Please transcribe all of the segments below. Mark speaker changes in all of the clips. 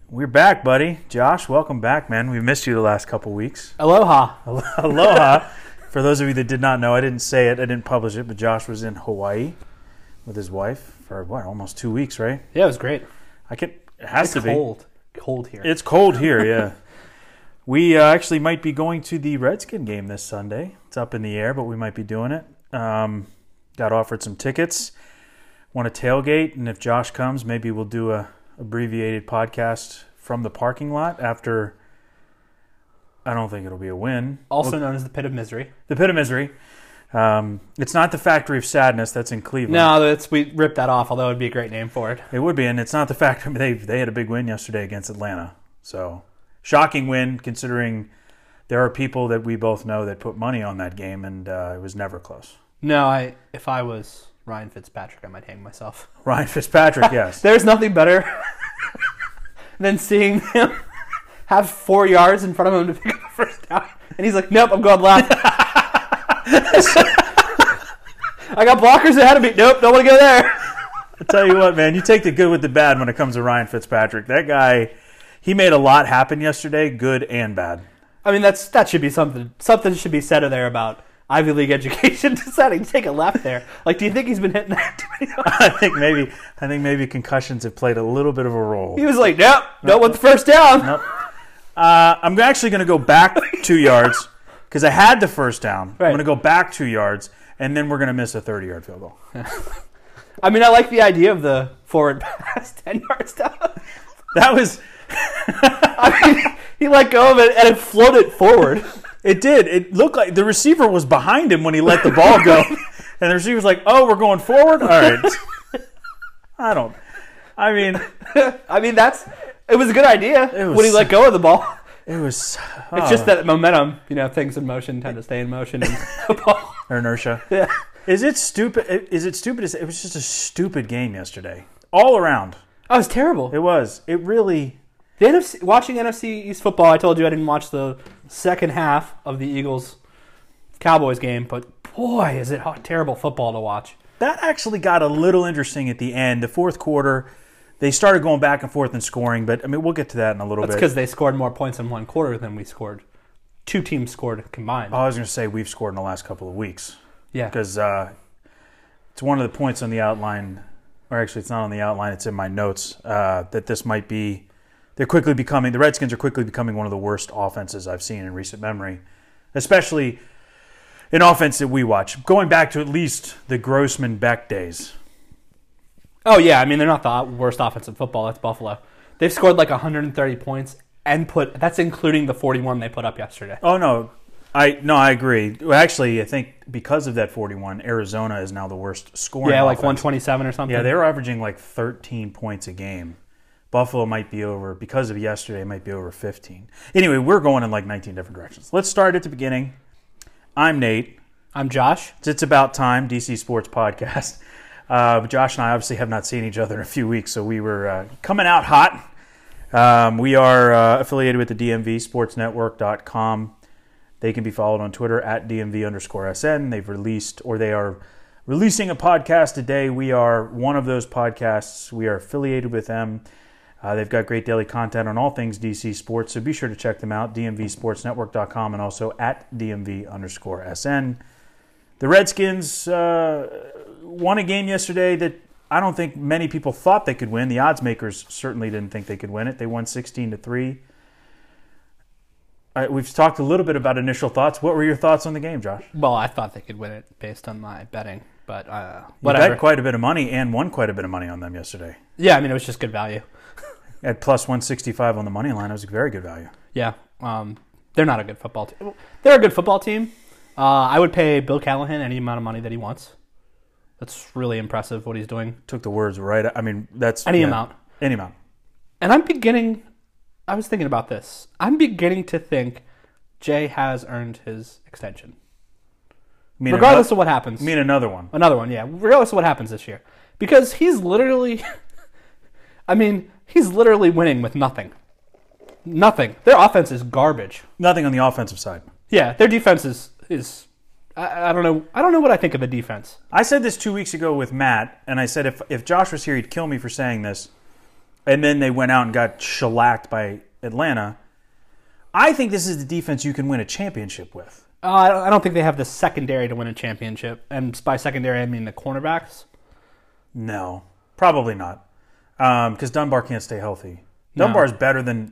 Speaker 1: We're back, buddy. Josh, welcome back, man. We missed you the last couple weeks.
Speaker 2: Aloha.
Speaker 1: Aloha. For those of you that did not know, I didn't say it, I didn't publish it, but Josh was in Hawaii with his wife for, almost 2 weeks, right?
Speaker 2: Yeah, it was great.
Speaker 1: It has to be.
Speaker 2: It's cold here.
Speaker 1: It's cold here, yeah. We actually might be going to the Redskin game this Sunday. It's up in the air, but we might be doing it. Got offered some tickets. Want to tailgate, and if Josh comes, maybe we'll do a abbreviated podcast from the parking lot after. I don't think it'll be a win.
Speaker 2: Also known as the Pit of Misery.
Speaker 1: The Pit of Misery. It's not the Factory of Sadness. That's in Cleveland.
Speaker 2: No, we ripped that off, although it would be a great name for it.
Speaker 1: It would be, and it's not the Factory. They had a big win yesterday against Atlanta. So, shocking win considering there are people that we both know that put money on that game, and it was never close.
Speaker 2: No, if I was Ryan Fitzpatrick, I might hang myself.
Speaker 1: Ryan Fitzpatrick, yes.
Speaker 2: There's nothing better than seeing him have 4 yards in front of him to pick up a first down. And he's like, nope, I'm going left. I got blockers ahead of me. Nope, don't want to go there.
Speaker 1: I'll tell you what, man, you take the good with the bad when it comes to Ryan Fitzpatrick. That guy, he made a lot happen yesterday, good and bad.
Speaker 2: I mean, that should be something. Something should be said there about Ivy League education deciding to take a left there. Like, do you think he's been hitting that too many times?
Speaker 1: I think maybe concussions have played a little bit of a role.
Speaker 2: He was like, nope, don't want the first down.
Speaker 1: Nope. I'm actually going to go back 2 yards because I had the first down.
Speaker 2: Right.
Speaker 1: I'm going to go back 2 yards, and then we're going to miss a 30-yard field goal.
Speaker 2: I mean, I like the idea of the forward pass 10 yards down.
Speaker 1: That was...
Speaker 2: I mean, he let go of it, and it floated forward.
Speaker 1: It did. It looked like the receiver was behind him when he let the ball go. And the receiver was like, oh, we're going forward? All right.
Speaker 2: It was a good idea when he let go of the ball.
Speaker 1: It was...
Speaker 2: It's just that momentum, things in motion tend to stay in motion in football.
Speaker 1: Or inertia.
Speaker 2: Yeah.
Speaker 1: Is it stupid? It was just a stupid game yesterday. All around.
Speaker 2: Oh, it was terrible.
Speaker 1: It was. It really...
Speaker 2: Watching NFC East football, I told you I didn't watch the second half of the Eagles-Cowboys game, but boy, is it terrible football to watch.
Speaker 1: That actually got a little interesting at the end. The fourth quarter, they started going back and forth and scoring, but I mean, we'll get to that in a little bit.
Speaker 2: That's because they scored more points in one quarter than we scored. 2 teams scored combined.
Speaker 1: Oh, I was going to say we've scored in the last couple of weeks.
Speaker 2: Yeah.
Speaker 1: Because it's one of the points on the outline, or actually it's not on the outline, it's in my notes, that this might be... the Redskins are quickly becoming one of the worst offenses I've seen in recent memory, especially in offense that we watch, going back to at least the Grossman-Beck days.
Speaker 2: Oh, yeah. I mean, they're not the worst offense in football. That's Buffalo. They've scored like 130 points, and that's including the 41 they put up yesterday.
Speaker 1: Oh, no. I agree. Well, actually, I think because of that 41, Arizona is now the worst scoring
Speaker 2: Yeah, like
Speaker 1: offense.
Speaker 2: 127 or something.
Speaker 1: Yeah, they were averaging like 13 points a game. Buffalo might be over, because of yesterday, might be over 15. Anyway, we're going in like 19 different directions. Let's start at the beginning. I'm Nate.
Speaker 2: I'm Josh.
Speaker 1: It's About Time, DC Sports Podcast. Josh and I obviously have not seen each other in a few weeks, so we were coming out hot. We are affiliated with the DMV, sportsnetwork.com. They can be followed on Twitter at DMV_SN. They are releasing a podcast today. We are one of those podcasts. We are affiliated with them. They've got great daily content on all things DC sports, so be sure to check them out, dmvsportsnetwork.com, and also at DMV_SN. The Redskins won a game yesterday that I don't think many people thought they could win. The odds makers certainly didn't think they could win it. They won 16-3. We've talked a little bit about initial thoughts. What were your thoughts on the game, Josh?
Speaker 2: Well, I thought they could win it based on my betting, but
Speaker 1: whatever. You bet quite a bit of money and won quite a bit of money on them yesterday.
Speaker 2: Yeah, I mean, it was just good value.
Speaker 1: At plus 165 on the money line, it was a very good value.
Speaker 2: Yeah, they're not a good football team. They're a good football team. I would pay Bill Callahan any amount of money that he wants. That's really impressive what he's doing.
Speaker 1: Took the words right. I mean, that's...
Speaker 2: Any amount.
Speaker 1: Any amount.
Speaker 2: And I was thinking about this. I'm beginning to think Jay has earned his extension. Regardless of what happens.
Speaker 1: You mean another one?
Speaker 2: Another one, yeah. Regardless of what happens this year. Because he's literally... he's literally winning with nothing. Nothing. Their offense is garbage.
Speaker 1: Nothing on the offensive side.
Speaker 2: Yeah, their defense is I don't know. I don't know what I think of the defense.
Speaker 1: I said this 2 weeks ago with Matt, and I said if Josh was here, he'd kill me for saying this. and then they went out and got shellacked by Atlanta. I think this is the defense you can win a championship with.
Speaker 2: I don't think they have the secondary to win a championship. And by secondary, I mean the cornerbacks.
Speaker 1: No, probably not. Because Dunbar can't stay healthy. Dunbar's better than...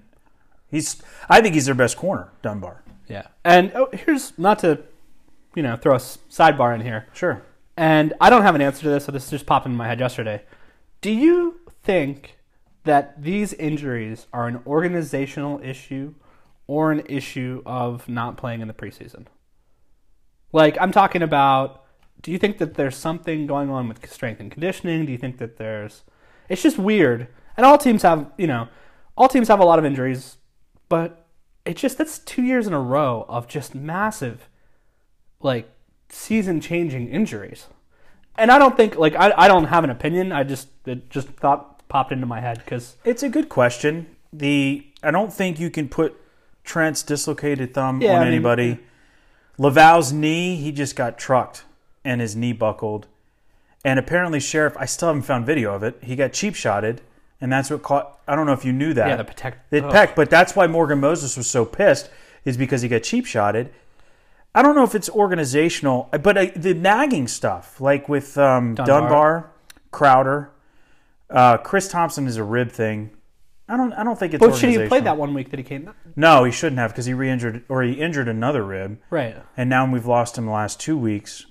Speaker 1: I think he's their best corner, Dunbar.
Speaker 2: Yeah. And here's, not to throw a sidebar in here.
Speaker 1: Sure.
Speaker 2: And I don't have an answer to this, so this just popped into my head yesterday. Do you think that these injuries are an organizational issue or an issue of not playing in the preseason? Like, I'm talking about, do you think that there's something going on with strength and conditioning? Do you think that there's... It's just weird. And all teams have, a lot of injuries, but that's 2 years in a row of just massive, like, season-changing injuries. And I don't think, like, I don't have an opinion. It just popped into my head because...
Speaker 1: It's a good question. I don't think you can put Trent's dislocated thumb on anybody. Laval's knee, he just got trucked and his knee buckled. And apparently Sheriff, I still haven't found video of it, he got cheap-shotted, and that's what caught... I don't know if you knew that.
Speaker 2: Yeah, the
Speaker 1: peck, but that's why Morgan Moses was so pissed, is because he got cheap-shotted. I don't know if it's organizational, but the nagging stuff, like with Dunbar, Crowder, Chris Thompson is a rib thing. I don't think it's organizational.
Speaker 2: But should he have played that 1 week that he came?
Speaker 1: No, he shouldn't have because he injured another rib.
Speaker 2: Right.
Speaker 1: And now we've lost him the last 2 weeks.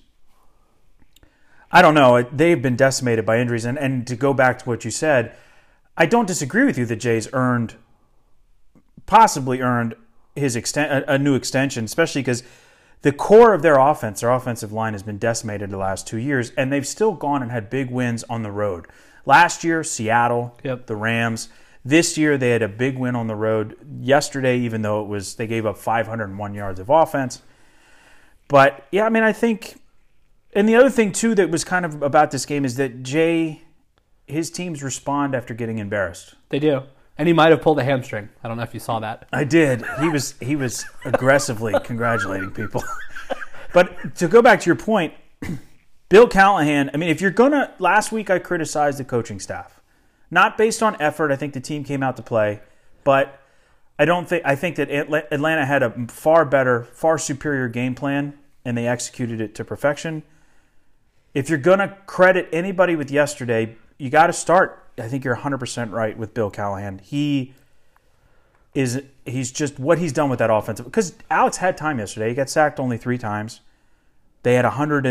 Speaker 1: I don't know. They've been decimated by injuries. And to go back to what you said, I don't disagree with you that Jay's possibly earned a new extension, especially because the core of their offense, their offensive line, has been decimated the last 2 years, and they've still gone and had big wins on the road. Last year, Seattle, the Rams. This year, they had a big win on the road. Yesterday, even though they gave up 501 yards of offense. But, yeah, I mean, I think... And the other thing, too, that was kind of about this game is that his teams respond after getting embarrassed.
Speaker 2: They do. And he might have pulled a hamstring. I don't know if you saw that.
Speaker 1: I did. He was aggressively congratulating people. But to go back to your point, Bill Callahan, I mean, if you're going to... Last week, I criticized the coaching staff. Not based on effort. I think the team came out to play. But I think that Atlanta had a far superior game plan, and they executed it to perfection. If you're going to credit anybody with yesterday, you got to start. I think you're 100% right with Bill Callahan. He's just what he's done with that offense. Because Alex had time yesterday. He got sacked only 3 times. They had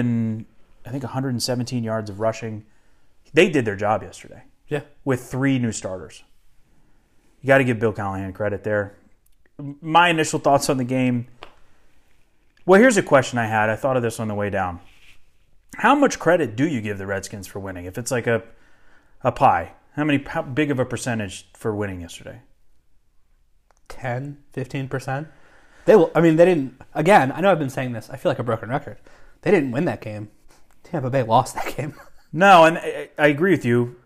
Speaker 1: 117 yards of rushing. They did their job yesterday.
Speaker 2: Yeah.
Speaker 1: With 3 new starters. You got to give Bill Callahan credit there. My initial thoughts on the game. Well, here's a question I had. I thought of this on the way down. How much credit do you give the Redskins for winning? If it's like a pie, how big of a percentage for winning yesterday?
Speaker 2: 10, 15%. They didn't. Again, I know I've been saying this. I feel like a broken record. They didn't win that game. Tampa Bay lost that game.
Speaker 1: No, and I agree with you.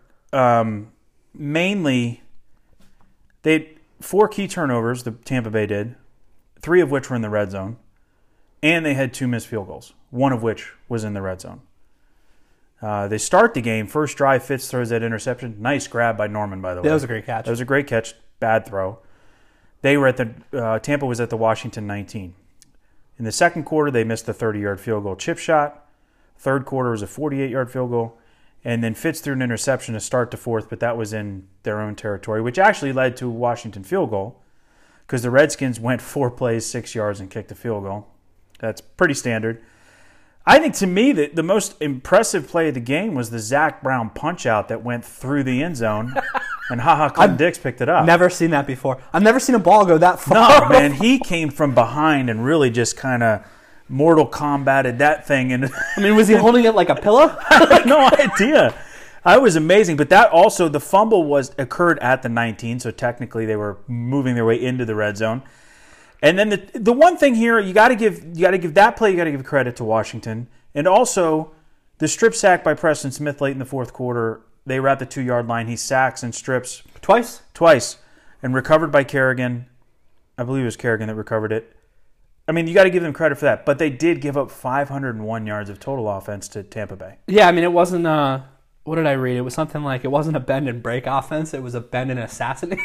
Speaker 1: Mainly, they had 4 key turnovers, the Tampa Bay did, 3 of which were in the red zone. And they had 2 missed field goals, 1 of which was in the red zone. They start the game. First drive, Fitz throws that interception. Nice grab by Norman, by the way.
Speaker 2: That was a great catch.
Speaker 1: That was a great catch. Bad throw. They were at Tampa was at the Washington 19. In the second quarter, they missed the 30-yard field goal chip shot. Third quarter was a 48-yard field goal. And then Fitz threw an interception to start the fourth, but that was in their own territory, which actually led to a Washington field goal because the Redskins went 4 plays, 6 yards, and kicked a field goal. That's pretty standard. I think, to me, the most impressive play of the game was the Zach Brown punch-out that went through the end zone, and Clinton Dix picked it up.
Speaker 2: Never seen that before. I've never seen a ball go that far.
Speaker 1: No, man, he came from behind and really just kind of Mortal Kombated that thing. And
Speaker 2: I mean, was he holding it like a pillow?
Speaker 1: I have no idea. It was amazing. But that also, the fumble occurred at the 19, so technically they were moving their way into the red zone. And then the one thing here, you got to give that play, you got to give credit to Washington. And also, the strip sack by Preston Smith late in the fourth quarter, they were at the 2-yard line. He sacks and strips. Twice. And recovered by Kerrigan. I believe it was Kerrigan that recovered it. I mean, you got to give them credit for that. But they did give up 501 yards of total offense to Tampa Bay.
Speaker 2: Yeah, I mean, it wasn't what did I read? It was something like, it wasn't a bend and break offense, it was a bend and assassinate.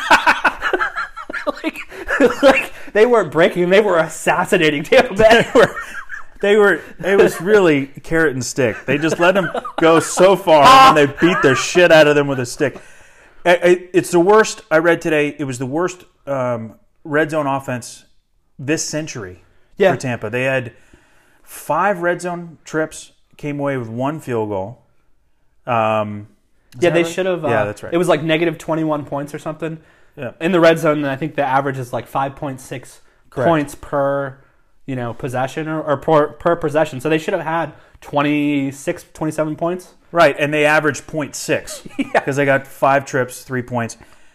Speaker 2: like they weren't breaking, they were assassinating Tampa Bay.
Speaker 1: It was really carrot and stick. They just let them go so far, and they beat the shit out of them with a stick. It's the worst. I read today, it was the worst red zone offense this century for Tampa. They had 5 red zone trips, came away with 1 field goal.
Speaker 2: They should have.
Speaker 1: Yeah, that's right.
Speaker 2: It was like negative 21 points or something.
Speaker 1: Yeah.
Speaker 2: In the red zone, I think the average is like 5.6 points per possession or per possession. So they should have had 26, 27 points.
Speaker 1: Right, and they averaged 0.6 because they got 5 trips, 3 points.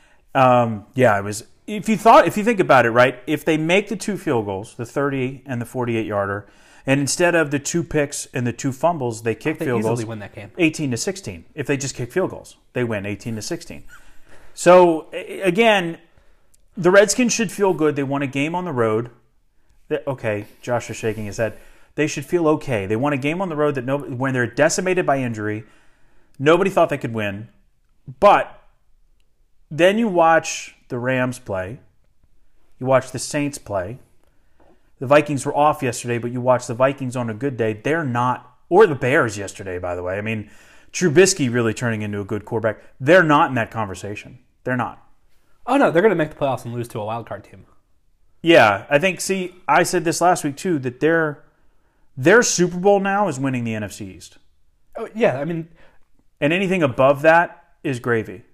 Speaker 1: It was. If you think about it, right, if they make the 2 field goals, the 30 and the 48-yarder, and instead of the 2 picks and the 2 fumbles, they kick field goals.
Speaker 2: Easily win that game.
Speaker 1: 18-16. If they just kick field goals, they win 18-16. So again, the Redskins should feel good. They won a game on the road. Okay, Josh is shaking his head. They should feel okay. They won a game on the road that when they're decimated by injury, nobody thought they could win. But then you watch the Rams play. You watch the Saints play. The Vikings were off yesterday, but you watch the Vikings on a good day. They're not, or the Bears yesterday, by the way. I mean, Trubisky really turning into a good quarterback. They're not in that conversation. They're not.
Speaker 2: Oh, no, they're going to make the playoffs and lose to a wild card team.
Speaker 1: Yeah, I think, I said this last week too, that their Super Bowl now is winning the NFC East.
Speaker 2: Oh, yeah, I mean...
Speaker 1: And anything above that is gravy.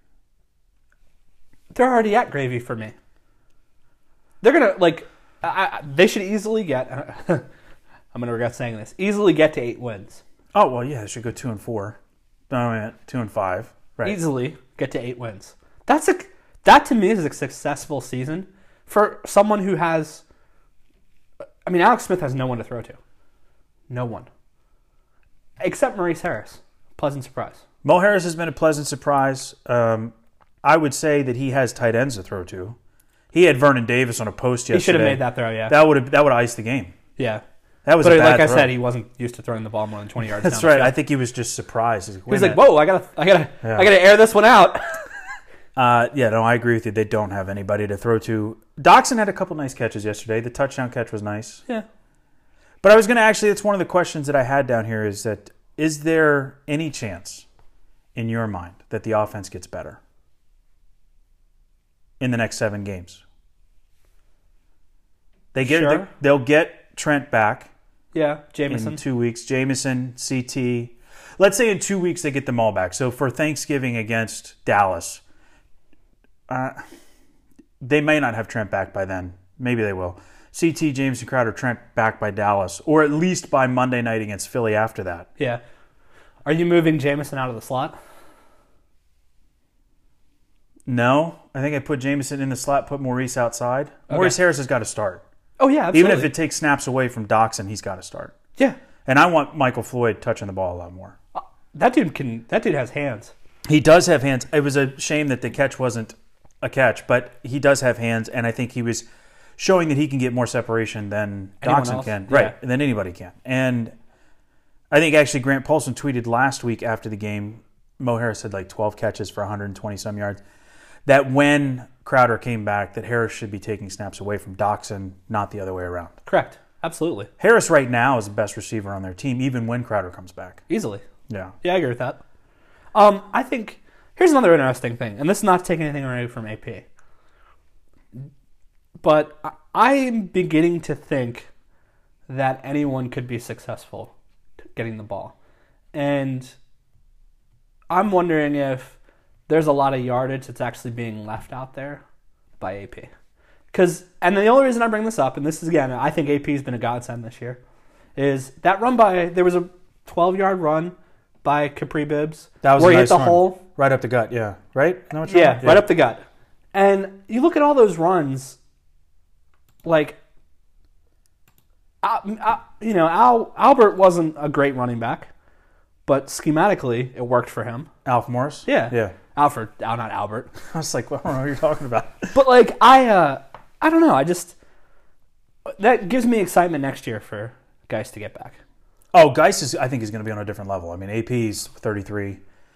Speaker 2: They're already at gravy for me. They're going to, they should easily get, I'm going to regret saying this, easily get to 8 wins.
Speaker 1: Oh, well, yeah, they should go 2-4. No, I mean, 2-5. Right.
Speaker 2: Easily get to 8 wins. That to me is a successful season for someone who has... I mean, Alex Smith has no one to throw to. No one. Except Maurice Harris. Pleasant surprise.
Speaker 1: Mo Harris has been a pleasant surprise. I would say that he has tight ends to throw to. He had Vernon Davis on a post yesterday.
Speaker 2: He should have made that throw, yeah.
Speaker 1: That would have iced the game.
Speaker 2: Yeah.
Speaker 1: That was
Speaker 2: but
Speaker 1: a bad
Speaker 2: like I
Speaker 1: throw.
Speaker 2: said, he wasn't used to throwing the ball more than 20 yards
Speaker 1: That's
Speaker 2: down.
Speaker 1: right. I think he was just surprised.
Speaker 2: He was like, "Whoa, I gotta air this one out."
Speaker 1: I agree with you. They don't have anybody to throw to. Doxson had a couple nice catches yesterday. The touchdown catch was nice.
Speaker 2: Yeah.
Speaker 1: But I was going to actually, that's one of the questions that I had down here is there any chance in your mind that the offense gets better in the next 7 games? They'll get Trent back.
Speaker 2: Yeah, Jameson.
Speaker 1: In 2 weeks. Jameson, CT. Let's say in 2 weeks they get them all back. So for Thanksgiving against Dallas, they may not have Trent back by then. Maybe they will. CT, Jameson, Crowder, Trent back by Dallas, or at least by Monday night against Philly after that.
Speaker 2: Yeah. Are you moving Jameson out of the slot?
Speaker 1: No. I think I put Jameson in the slot, put Maurice outside. Okay. Maurice Harris has got to start.
Speaker 2: Oh, yeah, absolutely.
Speaker 1: Even if it takes snaps away from Doxson, he's got to start.
Speaker 2: Yeah.
Speaker 1: And I want Michael Floyd touching the ball a lot more.
Speaker 2: That dude has hands.
Speaker 1: He does have hands. It was a shame that the catch wasn't a catch, but he does have hands, and I think he was showing that he can get more separation than Doxson can.
Speaker 2: Yeah.
Speaker 1: Right, than anybody can. And I think actually Grant Paulson tweeted last week after the game, Mo Harris had like 12 catches for 120-some yards, that when Crowder came back, that Harris should be taking snaps away from Doxson, not the other way around.
Speaker 2: Correct. Absolutely.
Speaker 1: Harris right now is the best receiver on their team, even when Crowder comes back.
Speaker 2: Easily.
Speaker 1: Yeah.
Speaker 2: Yeah, I agree with that. I think, here's another interesting thing, and this is not taking anything away from AP. But I'm beginning to think that anyone could be successful getting the ball. And I'm wondering if there's a lot of yardage that's actually being left out there by AP. And the only reason I bring this up, and this is, again, I think AP has been a godsend this year, is that there was a 12-yard run by Capri Bibbs
Speaker 1: where
Speaker 2: he
Speaker 1: hit
Speaker 2: the hole.
Speaker 1: Right up the gut, yeah. Right?
Speaker 2: Yeah, right up the gut. And you look at all those runs, like, Albert wasn't a great running back, but schematically it worked for him.
Speaker 1: Alf Morris?
Speaker 2: Yeah. Not Albert.
Speaker 1: I was like, well, I don't know what you're talking about.
Speaker 2: But, like, I don't know. That gives me excitement next year for Geis to get back.
Speaker 1: Oh, Geis I think is going to be on a different level. I mean, AP's 33.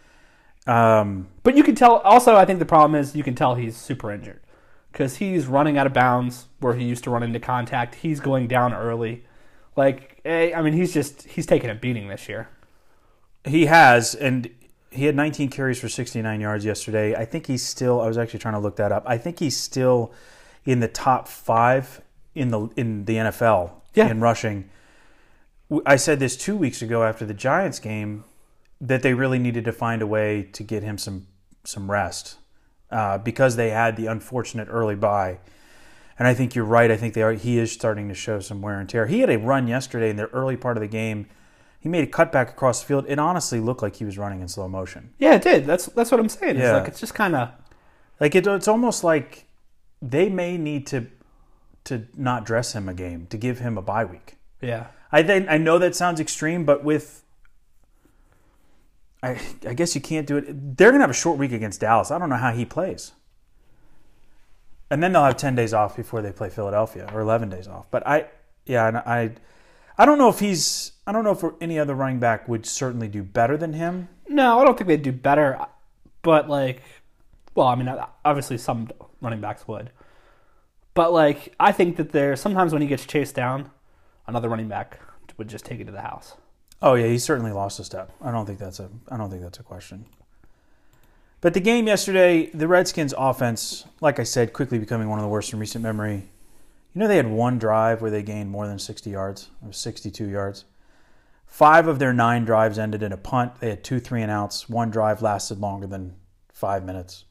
Speaker 2: But you can tell. Also, I think the problem is you can tell he's super injured because he's running out of bounds where he used to run into contact. He's going down early. He's taking a beating this year.
Speaker 1: He has, and he had 19 carries for 69 yards yesterday. I think he's still. I was actually trying to look that up. I think he's still in the top 5 in the NFL in rushing. I said this 2 weeks ago after the Giants game that they really needed to find a way to get him some rest because they had the unfortunate early bye. And I think you're right. I think he is starting to show some wear and tear. He had a run yesterday in the early part of the game. He made a cutback across the field. It honestly looked like he was running in slow motion.
Speaker 2: Yeah, it did. That's what I'm saying.
Speaker 1: Yeah.
Speaker 2: It's just kind of
Speaker 1: like it's almost like they may need to not dress him a game to give him a bye week.
Speaker 2: Yeah.
Speaker 1: I know that sounds extreme, but I guess you can't do it. They're going to have a short week against Dallas. I don't know how he plays. And then they'll have 10 days off before they play Philadelphia, or 11 days off. But I don't know if any other running back would certainly do better than him.
Speaker 2: No, I don't think they'd do better. But obviously some running backs would. But I think that sometimes when he gets chased down, another running back would just take it to the house.
Speaker 1: Oh yeah, he certainly lost a step. I don't think that's a question. But the game yesterday, the Redskins' offense, like I said, quickly becoming one of the worst in recent memory. They had one drive where they gained more than 60 yards. It was 62 yards. 5 of their 9 drives ended in a punt. They had 2 3-and-outs. One drive lasted longer than 5 minutes.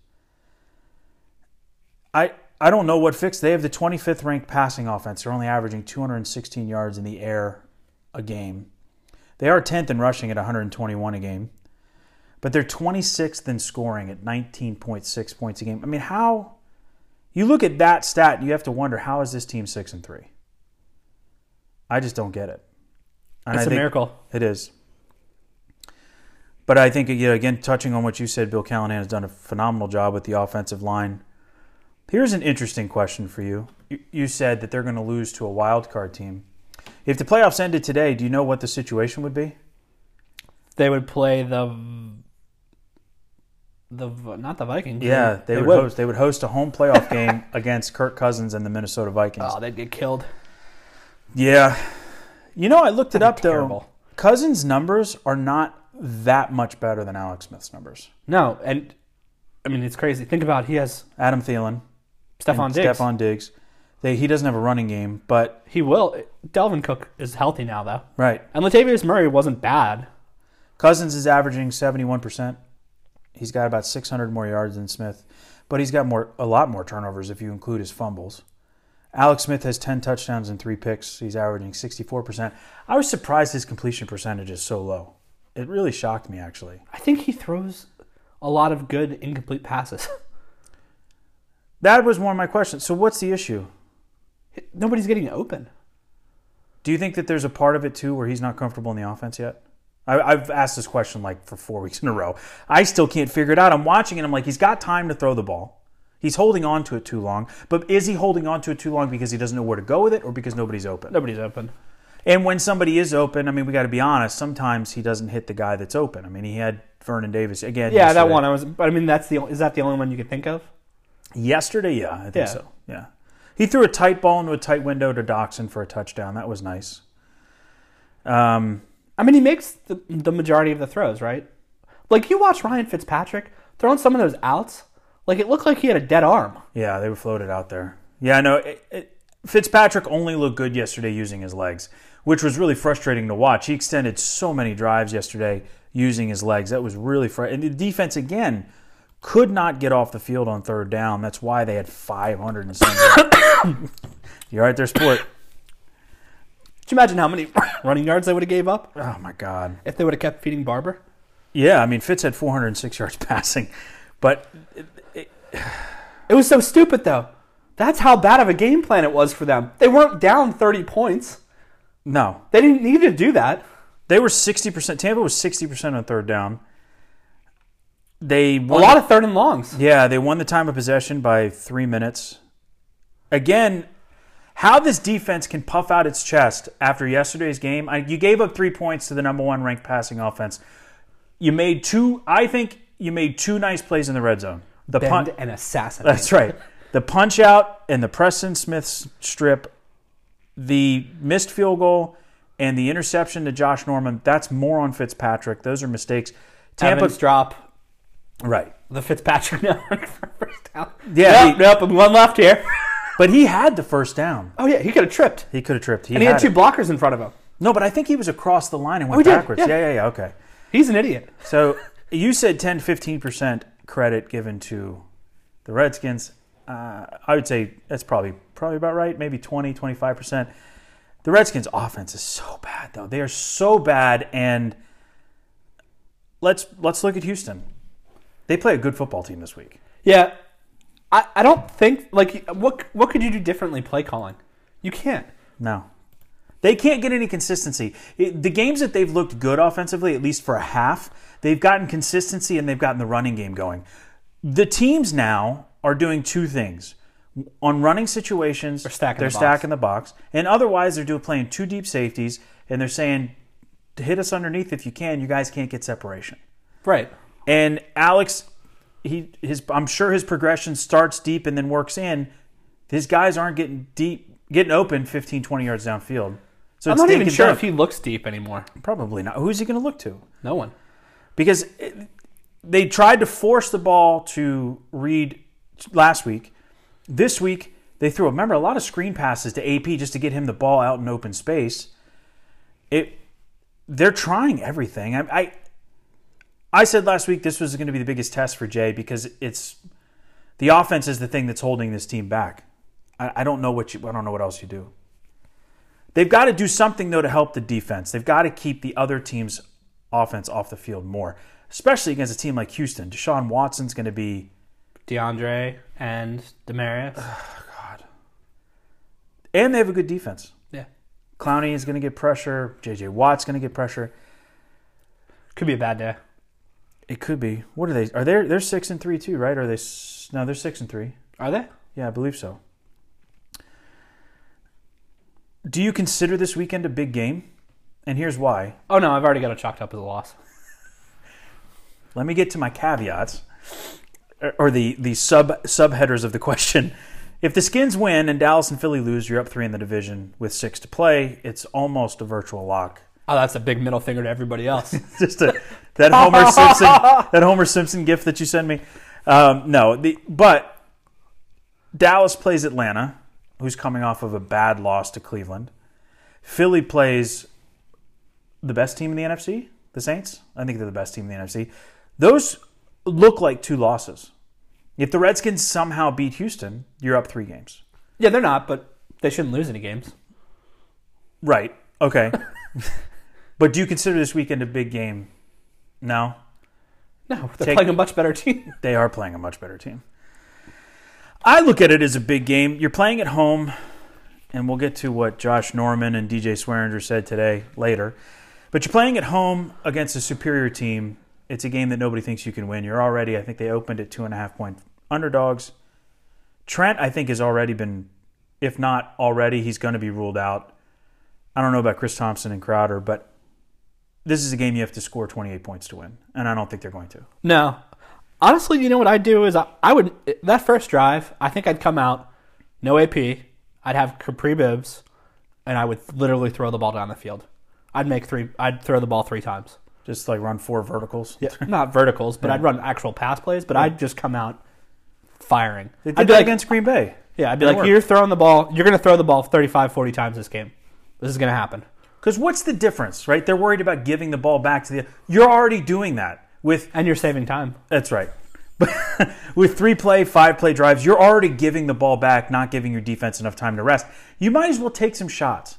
Speaker 1: I don't know what fixed. They have the 25th ranked passing offense. They're only averaging 216 yards in the air a game. They are 10th in rushing at 121 a game. But they're 26th in scoring at 19.6 points a game. I mean, how... You look at that stat and you have to wonder, how is this team 6-3? I just don't get it. And
Speaker 2: it's a miracle.
Speaker 1: It is. But I think, again, touching on what you said, Bill Callahan has done a phenomenal job with the offensive line. Here's an interesting question for you. You said that they're going to lose to a wild card team. If the playoffs ended today, do you know what the situation would be?
Speaker 2: They would play not the Vikings.
Speaker 1: Yeah, they would host a home playoff game against Kirk Cousins and the Minnesota Vikings.
Speaker 2: Oh, they'd get killed.
Speaker 1: Yeah. I looked it up,
Speaker 2: terrible.
Speaker 1: though. Cousins' numbers are not that much better than Alex Smith's numbers.
Speaker 2: No, and it's crazy. Think about he has
Speaker 1: Adam Thielen.
Speaker 2: Stephon Diggs.
Speaker 1: He doesn't have a running game, but...
Speaker 2: He will. Delvin Cook is healthy now, though.
Speaker 1: Right.
Speaker 2: And Latavius Murray wasn't bad.
Speaker 1: Cousins is averaging 71%. He's got about 600 more yards than Smith, but he's got a lot more turnovers if you include his fumbles. Alex Smith has 10 touchdowns and 3 picks. He's averaging 64%. I was surprised his completion percentage is so low. It really shocked me, actually.
Speaker 2: I think he throws a lot of good incomplete passes.
Speaker 1: That was one of my questions. So what's the issue?
Speaker 2: Nobody's getting open.
Speaker 1: Do you think that there's a part of it, too, where he's not comfortable in the offense yet? I've asked this question for 4 weeks in a row. I still can't figure it out. I'm watching it. I'm like, he's got time to throw the ball. He's holding on to it too long. But is he holding on to it too long because he doesn't know where to go with it or because nobody's open?
Speaker 2: Nobody's open.
Speaker 1: And when somebody is open, we got to be honest, sometimes he doesn't hit the guy that's open. He had Vernon Davis again.
Speaker 2: Yeah, yesterday. That one. Is that the only one you could think of?
Speaker 1: Yesterday, yeah, I think so. Yeah. He threw a tight ball into a tight window to Doxson for a touchdown. That was nice.
Speaker 2: He makes the majority of the throws, right? You watch Ryan Fitzpatrick throwing some of those outs, it looked like he had a dead arm.
Speaker 1: Yeah, they were floated out there. Yeah, no, Fitzpatrick only looked good yesterday using his legs, which was really frustrating to watch. He extended so many drives yesterday using his legs. That was really frustrating. And the defense, again, could not get off the field on third down. That's why they had 500 and something. You're right there, sport.
Speaker 2: Could you imagine how many running yards they would have gave up?
Speaker 1: Oh, my God.
Speaker 2: If they would have kept feeding Barber?
Speaker 1: Yeah, Fitz had 406 yards passing. But
Speaker 2: it was so stupid, though. That's how bad of a game plan it was for them. They weren't down 30 points.
Speaker 1: No.
Speaker 2: They didn't need to do that.
Speaker 1: They were 60%. Tampa was 60% on third down. They won
Speaker 2: a lot of third and longs.
Speaker 1: Yeah, they won the time of possession by 3 minutes. Again, how this defense can puff out its chest after yesterday's game. You gave up 3 points to the number 1 ranked passing offense. You made 2. I think you made two nice plays in the red zone. The
Speaker 2: Bend and assassinate.
Speaker 1: That's right. The punch out and the Preston Smith strip, the missed field goal, and the interception to Josh Norman, that's more on Fitzpatrick. Those are mistakes.
Speaker 2: Evans drop.
Speaker 1: Right.
Speaker 2: The Fitzpatrick network for first down.
Speaker 1: Yeah.
Speaker 2: Yep, and one left here.
Speaker 1: But he had the first down.
Speaker 2: Oh, yeah, he could have tripped.
Speaker 1: He could have tripped.
Speaker 2: And he had two blockers in front of him.
Speaker 1: No, but I think he was across the line and went
Speaker 2: he did,
Speaker 1: backwards. Yeah, okay.
Speaker 2: He's an idiot.
Speaker 1: So you said 10-15% credit given to the Redskins. I would say that's probably about right, maybe 20-25%. The Redskins' offense is so bad, though. They are so bad, and let's look at Houston. They play a good football team this week.
Speaker 2: Yeah. I don't think, like, what could you do differently play calling? You can't.
Speaker 1: No. They can't get any consistency. The games that they've looked good offensively, at least for a half, they've gotten consistency and they've gotten the running game going. The teams now are doing two things. On running situations, they're stacking the box. And otherwise, they're playing two deep safeties, and they're saying, to hit us underneath if you can, you guys can't get separation.
Speaker 2: Right.
Speaker 1: And Alex, I'm sure his progression starts deep and then works in. His guys aren't getting open 15, 20 yards downfield. So
Speaker 2: I'm not even sure if he looks deep anymore.
Speaker 1: Probably not. Who's he going to look to?
Speaker 2: No one.
Speaker 1: Because they tried to force the ball to Reed last week. This week, they threw, remember, a lot of screen passes to AP just to get him the ball out in open space. They're trying everything. I said last week this was going to be the biggest test for Jay because the offense is the thing that's holding this team back. I don't know what else you do. They've got to do something, though, to help the defense. They've got to keep the other team's offense off the field more, especially against a team like Houston. Deshaun Watson's going to be...
Speaker 2: DeAndre and Demarius.
Speaker 1: Oh, God. And they have a good defense.
Speaker 2: Yeah.
Speaker 1: Clowney is going to get pressure. J.J. Watt's going to get pressure.
Speaker 2: Could be a bad day.
Speaker 1: It could be. What are they? They're 6-3 too, right? Or are they? No, they're 6-3.
Speaker 2: Are they?
Speaker 1: Yeah, I believe so. Do you consider this weekend a big game? And here's why.
Speaker 2: Oh, no, I've already got it chalked up as a loss.
Speaker 1: Let me get to my caveats, or the subheaders of the question. If the Skins win and Dallas and Philly lose, you're up 3 in the division with 6 to play. It's almost a virtual lock.
Speaker 2: Oh, that's a big middle finger to everybody else.
Speaker 1: Just that Homer Simpson gift that you sent me. But Dallas plays Atlanta, who's coming off of a bad loss to Cleveland. Philly plays the best team in the NFC, the Saints. I think they're the best team in the NFC. Those look like 2 losses. If the Redskins somehow beat Houston, you're up 3 games.
Speaker 2: Yeah, they're not, but they shouldn't lose any games.
Speaker 1: Right. Okay. But do you consider this weekend a big game? No?
Speaker 2: No, they're playing a much better team.
Speaker 1: They are playing a much better team. I look at it as a big game. You're playing at home, and we'll get to what Josh Norman and DJ Swearinger said today later. But you're playing at home against a superior team. It's a game that nobody thinks you can win. You're already, I think they opened at 2.5-point underdogs. Trent, I think, has already been, if not already, he's going to be ruled out. I don't know about Chris Thompson and Crowder, but this is a game you have to score 28 points to win, and I don't think they're going to.
Speaker 2: No. Honestly, you know what I'd do is I would, that first drive, I think I'd come out, no AP, I'd have Capri Bibbs, and I would literally throw the ball down the field. I'd throw the ball 3 times.
Speaker 1: Just like run 4 verticals?
Speaker 2: Yeah, not verticals, but I'd run actual pass plays, but I'd just come out firing.
Speaker 1: They did that against Green Bay.
Speaker 2: Yeah, I'd be like, you're throwing the ball, you're going to throw the ball 35, 40 times this game. This is going to happen.
Speaker 1: Because what's the difference, right? They're worried about giving the ball back to the... You're already doing that.
Speaker 2: And you're saving time.
Speaker 1: That's right. With 3-play, 5-play drives, you're already giving the ball back, not giving your defense enough time to rest. You might as well take some shots.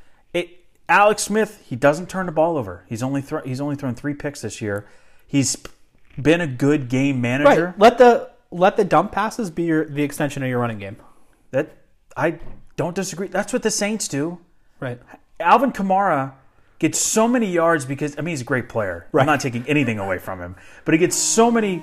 Speaker 1: Alex Smith, he doesn't turn the ball over. He's only thrown 3 picks this year. He's been a good game manager.
Speaker 2: Right. Let the dump passes be the extension of your running game.
Speaker 1: I don't disagree. That's what the Saints do.
Speaker 2: Right.
Speaker 1: Alvin Kamara gets so many yards because he's a great player. Right. I'm not taking anything away from him, but he gets so many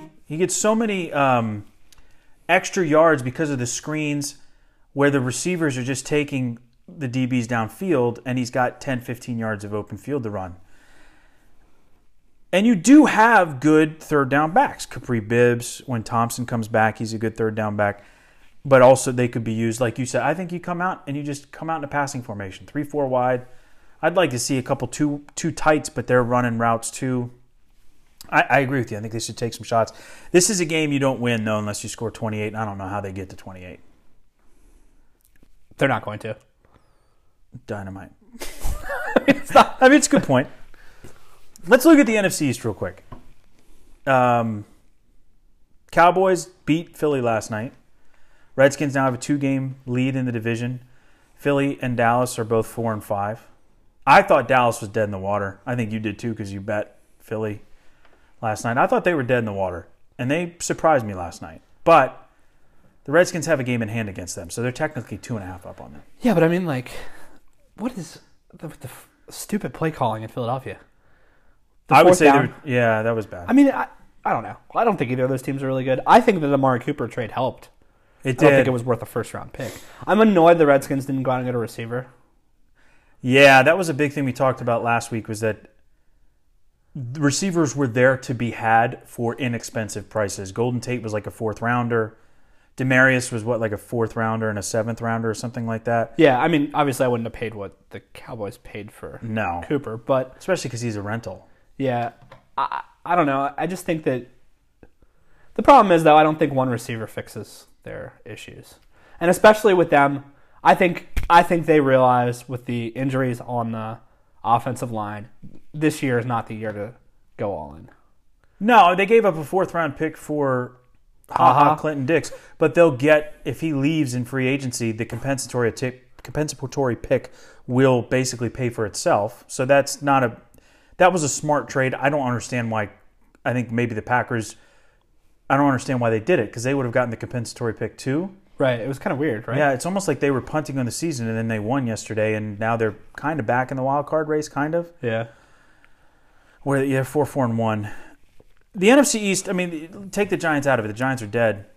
Speaker 1: extra yards because of the screens where the receivers are just taking the DBs downfield, and he's got 10, 15 yards of open field to run. And you do have good third down backs. Capri Bibbs, when Thompson comes back, he's a good third down back. But also they could be used, like you said. I think you come out and you just come out in a passing formation, 3-4 wide. I'd like to see a couple two tights, but they're running routes too. I agree with you. I think they should take some shots. This is a game you don't win, though, unless you score 28. And I don't know how they get to 28.
Speaker 2: They're not going to.
Speaker 1: Dynamite. It's a good point. Let's look at the NFC East real quick. Cowboys beat Philly last night. Redskins now have a 2-game lead in the division. Philly and Dallas are both 4-5. I thought Dallas was dead in the water. I think you did too because you bet Philly last night. I thought they were dead in the water, and they surprised me last night. But the Redskins have a game in hand against them, so they're technically 2.5 up on them.
Speaker 2: Yeah, but I mean, like, what is the stupid play calling in Philadelphia?
Speaker 1: I would say, that was bad.
Speaker 2: I mean, I don't know. I don't think either of those teams are really good. I think the Amari Cooper trade helped.
Speaker 1: I
Speaker 2: don't think it was worth a first-round pick. I'm annoyed the Redskins didn't go out and get a receiver.
Speaker 1: Yeah, that was a big thing we talked about last week, was that the receivers were there to be had for inexpensive prices. Golden Tate was like a 4th-rounder. Demarius was, like a 4th-rounder and a 7th-rounder or something like that?
Speaker 2: Yeah, I mean, obviously I wouldn't have paid what the Cowboys paid for Cooper, but...
Speaker 1: Especially because he's a rental.
Speaker 2: Yeah, I don't know. I just think that... The problem is, though, I don't think one receiver fixes their issues. And especially with them, I think they realize with the injuries on the offensive line, this year is not the year to go all in.
Speaker 1: No, they gave up a 4th-round pick for Clinton Dix, but they'll get, if he leaves in free agency, the compensatory pick will basically pay for itself. So that was a smart trade. I don't understand why. I think maybe the Packers, I don't understand why they did it, because they would have gotten the compensatory pick too.
Speaker 2: Right. It was kind of weird, right?
Speaker 1: Yeah, it's almost like they were punting on the season and then they won yesterday, and now they're kind of back in the wild card race, kind of.
Speaker 2: Yeah.
Speaker 1: Where 4-1. The NFC East, I mean, take the Giants out of it. The Giants are dead.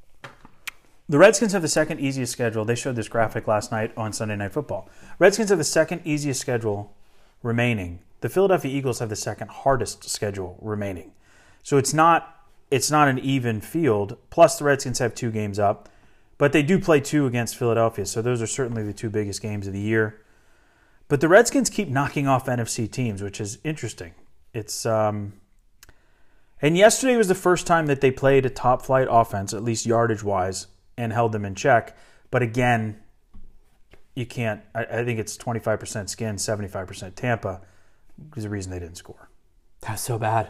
Speaker 1: The Redskins have the second easiest schedule. They showed this graphic last night on Sunday Night Football. Redskins have the second easiest schedule remaining. The Philadelphia Eagles have the second hardest schedule remaining. So it's not an even field. Plus the Redskins have 2 games up. But they do play 2 against Philadelphia, so those are certainly the 2 biggest games of the year. But the Redskins keep knocking off NFC teams, which is interesting. It's and yesterday was the first time that they played a top-flight offense, at least yardage-wise, and held them in check. But again, you can't. I think it's 25% Skin, 75% Tampa, is the reason they didn't score.
Speaker 2: That's so bad.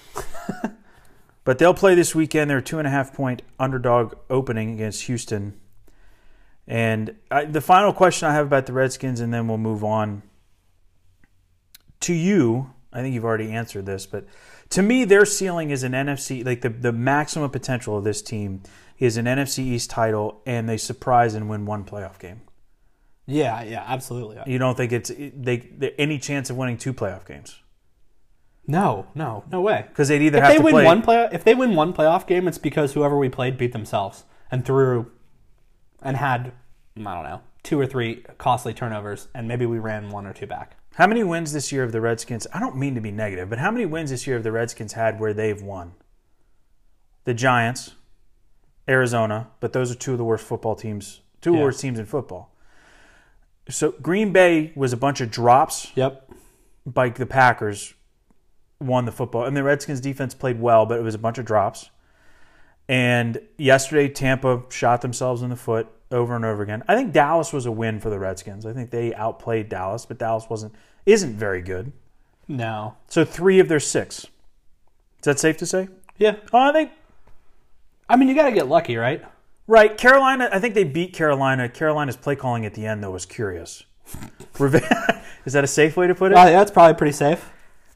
Speaker 1: But they'll play this weekend. They're a 2.5-point underdog opening against Houston. And the final question I have about the Redskins, and then we'll move on to you. I think you've already answered this, but to me, their ceiling is an NFC, like the maximum potential of this team is an NFC East title, and they surprise and win 1 playoff game.
Speaker 2: Yeah, absolutely.
Speaker 1: You don't think it's any chance of winning 2 playoff games?
Speaker 2: No way.
Speaker 1: Because they'd either have to play.
Speaker 2: If they win 1 playoff game, it's because whoever we played beat themselves and had, I don't know, 2 or 3 costly turnovers, and maybe we ran 1 or 2 back.
Speaker 1: How many wins this year have the Redskins? I don't mean to be negative, but how many wins this year have the Redskins had where they've won? The Giants, Arizona, but those are 2 of the worst football teams, 2 of the worst teams in football. So Green Bay was a bunch of drops.
Speaker 2: Yep.
Speaker 1: By the Packers. Won the football. And the Redskins defense played well, but it was a bunch of drops. And yesterday, Tampa shot themselves in the foot over and over again. I think Dallas was a win for the Redskins. I think they outplayed Dallas, but Dallas isn't very good.
Speaker 2: No.
Speaker 1: So 3 of their 6. Is that safe to say?
Speaker 2: Yeah.
Speaker 1: I
Speaker 2: mean, you got to get lucky, right?
Speaker 1: Right. Carolina, I think they beat Carolina. Carolina's play calling at the end, though, was curious. Is that a safe way to put it?
Speaker 2: Yeah, that's probably pretty safe.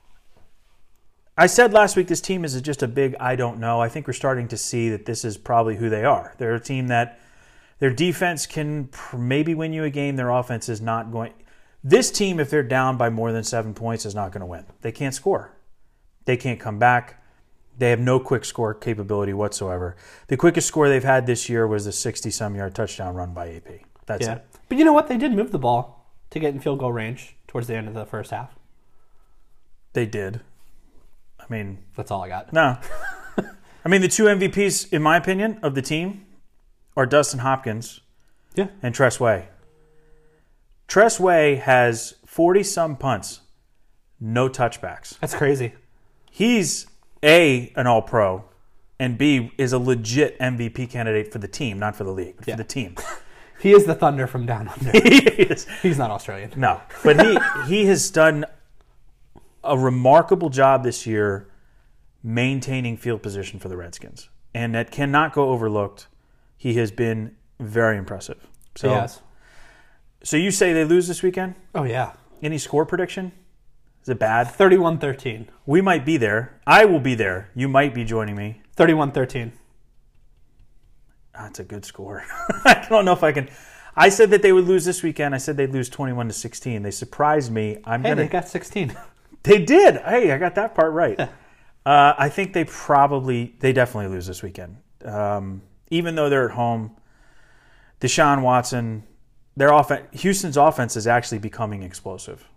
Speaker 1: I said last week this team is just a big I don't know. I think we're starting to see that this is probably who they are. They're a team that their defense can maybe win you a game. Their offense is not going. This team, if they're down by more than 7 points, is not going to win. They can't score. They can't come back. They have no quick score capability whatsoever. The quickest score they've had this year was the 60-some-yard touchdown run by AP. That's it.
Speaker 2: But you know what? They did move the ball to get in field goal range towards the end of the first half.
Speaker 1: They did. I mean,
Speaker 2: That's all I got.
Speaker 1: no. I mean, the two MVPs, in my opinion, of the team are Dustin Hopkins and Tress Way. Tress Way has 40-some punts, no touchbacks.
Speaker 2: That's crazy.
Speaker 1: He's A, an all-pro, and B, is a legit MVP candidate for the team, not for the league, but for the team.
Speaker 2: He is the Thunder from down under.
Speaker 1: He is.
Speaker 2: He's not Australian.
Speaker 1: No, but he has done a remarkable job this year maintaining field position for the Redskins, and that cannot go overlooked. He has been very impressive. So,
Speaker 2: Yes.
Speaker 1: So you say they lose this weekend?
Speaker 2: Oh, yeah.
Speaker 1: Any score prediction? Is it bad?
Speaker 2: 31-13.
Speaker 1: We might be there. I will be there. You might be joining me.
Speaker 2: 31-13.
Speaker 1: That's a good score. I don't know if I can. I said that they would lose this weekend. I said they'd lose 21-16. They surprised me.
Speaker 2: They got 16.
Speaker 1: They did. Hey, I got that part right. I think they definitely lose this weekend. Even though they're at home, Deshaun Watson, Houston's offense is actually becoming explosive.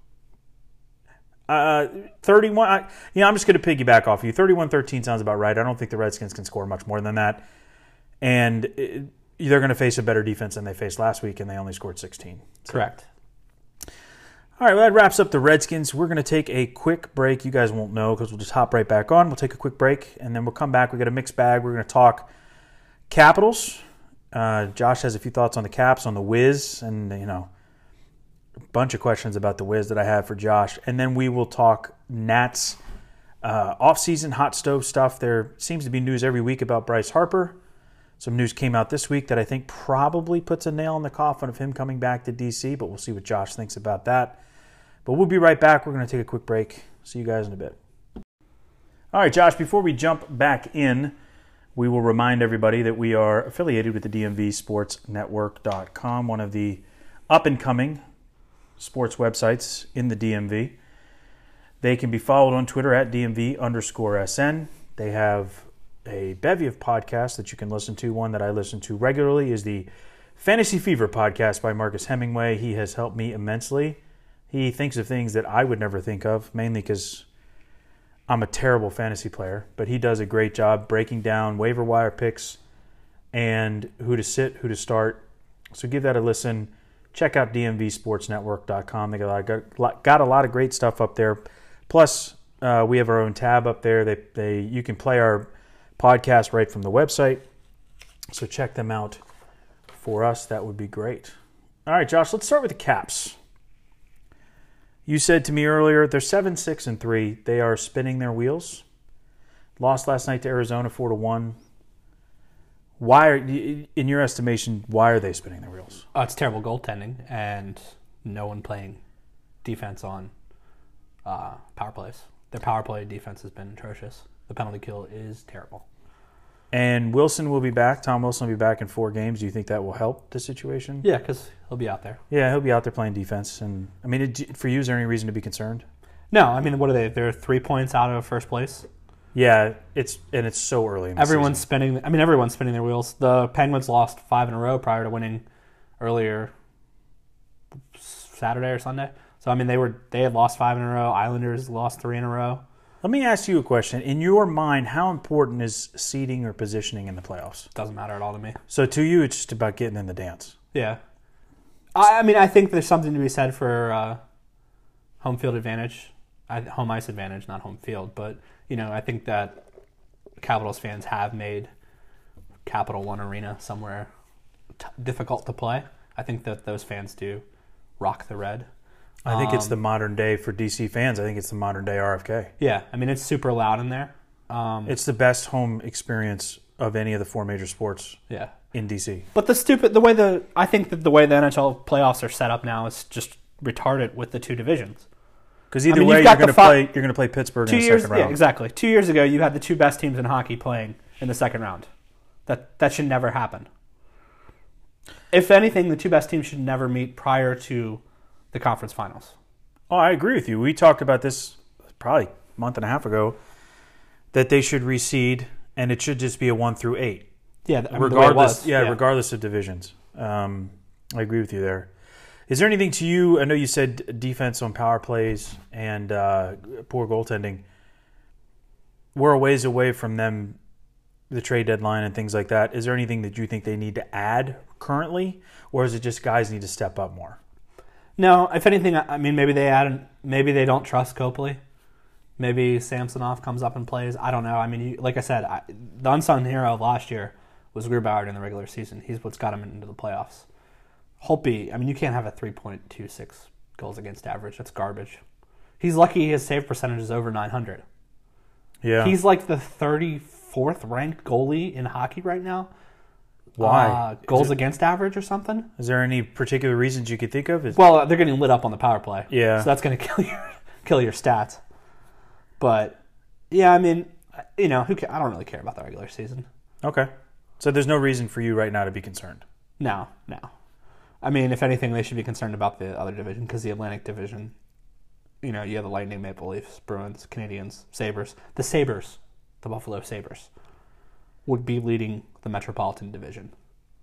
Speaker 1: 31. I'm just going to piggyback off you. 31-13 sounds about right. I don't think the Redskins can score much more than that. And they're going to face a better defense than they faced last week, and they only scored 16. So.
Speaker 2: Correct.
Speaker 1: All right, well, that wraps up the Redskins. We're going to take a quick break. You guys won't know because we'll just hop right back on. We'll take a quick break, and then we'll come back. We got a mixed bag. We're going to talk Capitals. Josh has a few thoughts on the Caps, on the Wiz, and a bunch of questions about the Wiz that I have for Josh. And then we will talk Nats off-season hot stove stuff. There seems to be news every week about Bryce Harper. Some news came out this week that I think probably puts a nail in the coffin of him coming back to D.C., but we'll see what Josh thinks about that. But we'll be right back. We're going to take a quick break. See you guys in a bit. All right, Josh, before we jump back in, we will remind everybody that we are affiliated with the DMVSportsNetwork.com, one of the up-and-coming sports websites in the DMV. They can be followed on Twitter at DMV_SN. They have a bevy of podcasts that you can listen to. One that I listen to regularly is the Fantasy Fever podcast by Marcus Hemingway. He has helped me immensely. He thinks of things that I would never think of, mainly because I'm a terrible fantasy player, but he does a great job breaking down waiver wire picks and who to sit, who to start. So give that a listen. Check out DMVSportsNetwork.com. They got a lot of great stuff up there. Plus, we have our own tab up there. You can play our podcast right from the website. So check them out for us. That would be great. All right, Josh, let's start with the Caps. You said to me earlier, they're 7-6-3. They are spinning their wheels. Lost last night to Arizona 4-1. In your estimation, why are they spinning their wheels?
Speaker 2: It's terrible goaltending and no one playing defense on power plays. Their power play defense has been atrocious. The penalty kill is terrible.
Speaker 1: And Wilson will be back. Tom Wilson will be back in 4 games. Do you think that will help the situation?
Speaker 2: Yeah, because he'll be out there.
Speaker 1: Yeah, he'll be out there playing defense. And I mean, for you, is there any reason to be concerned?
Speaker 2: No, I mean, what are they? They're 3 points out of first place.
Speaker 1: Yeah, it's so early in the
Speaker 2: Everyone's
Speaker 1: season.
Speaker 2: everyone's spinning their wheels. The Penguins lost 5 in a row prior to winning earlier Saturday or Sunday. So I mean, they had lost 5 in a row. Islanders lost 3 in a row.
Speaker 1: Let me ask you a question. In your mind, how important is seeding or positioning in the playoffs?
Speaker 2: Doesn't matter at all to me.
Speaker 1: So to you, it's just about getting in the dance.
Speaker 2: Yeah. I mean, I think there's something to be said for home field advantage. Home ice advantage, not home field. But, I think that Capitals fans have made Capital One Arena somewhere difficult to play. I think that those fans do rock the red.
Speaker 1: I think it's the modern day for DC fans. I think it's the modern day RFK.
Speaker 2: Yeah, I mean, it's super loud in there.
Speaker 1: It's the best home experience of any of the 4 major sports in DC.
Speaker 2: But I think that the way the NHL playoffs are set up now is just retarded with the 2 divisions.
Speaker 1: Because either way, you're going to play Pittsburgh in the second round.
Speaker 2: Yeah, exactly. 2 years ago, you had the 2 best teams in hockey playing in the second round. That should never happen. If anything, the 2 best teams should never meet prior to the conference finals.
Speaker 1: Oh, I agree with you. We talked about this probably a month and a half ago, that they should reseed, and it should just be a 1 through 8.
Speaker 2: Yeah,
Speaker 1: regardless. Regardless of divisions. I agree with you there. Is there anything to you? I know you said defense on power plays and poor goaltending. we're a ways away from them, the trade deadline and things like that. Is there anything that you think they need to add currently, or is it just guys need to step up more?
Speaker 2: No, if anything, I mean, maybe maybe they don't trust Copley. Maybe Samsonov comes up and plays. I don't know. I mean, like I said, the unsung hero of last year was Grubauer in the regular season. He's what's got him into the playoffs. Holtby, I mean, you can't have a 3.26 goals against average. That's garbage. He's lucky his save percentage is over 900.
Speaker 1: Yeah.
Speaker 2: He's like the 34th ranked goalie in hockey right now.
Speaker 1: Why?
Speaker 2: Goals against average or something?
Speaker 1: Is there any particular reasons you could think of?
Speaker 2: Well, they're getting lit up on the power play.
Speaker 1: Yeah.
Speaker 2: So that's going to kill your stats. But, yeah, I mean, I don't really care about the regular season.
Speaker 1: Okay. So there's no reason for you right now to be concerned?
Speaker 2: No. I mean, if anything, they should be concerned about the other division because the Atlantic Division, you have the Lightning, Maple Leafs, Bruins, Canadiens, Sabres. The Buffalo Sabres, would be leading the Metropolitan Division.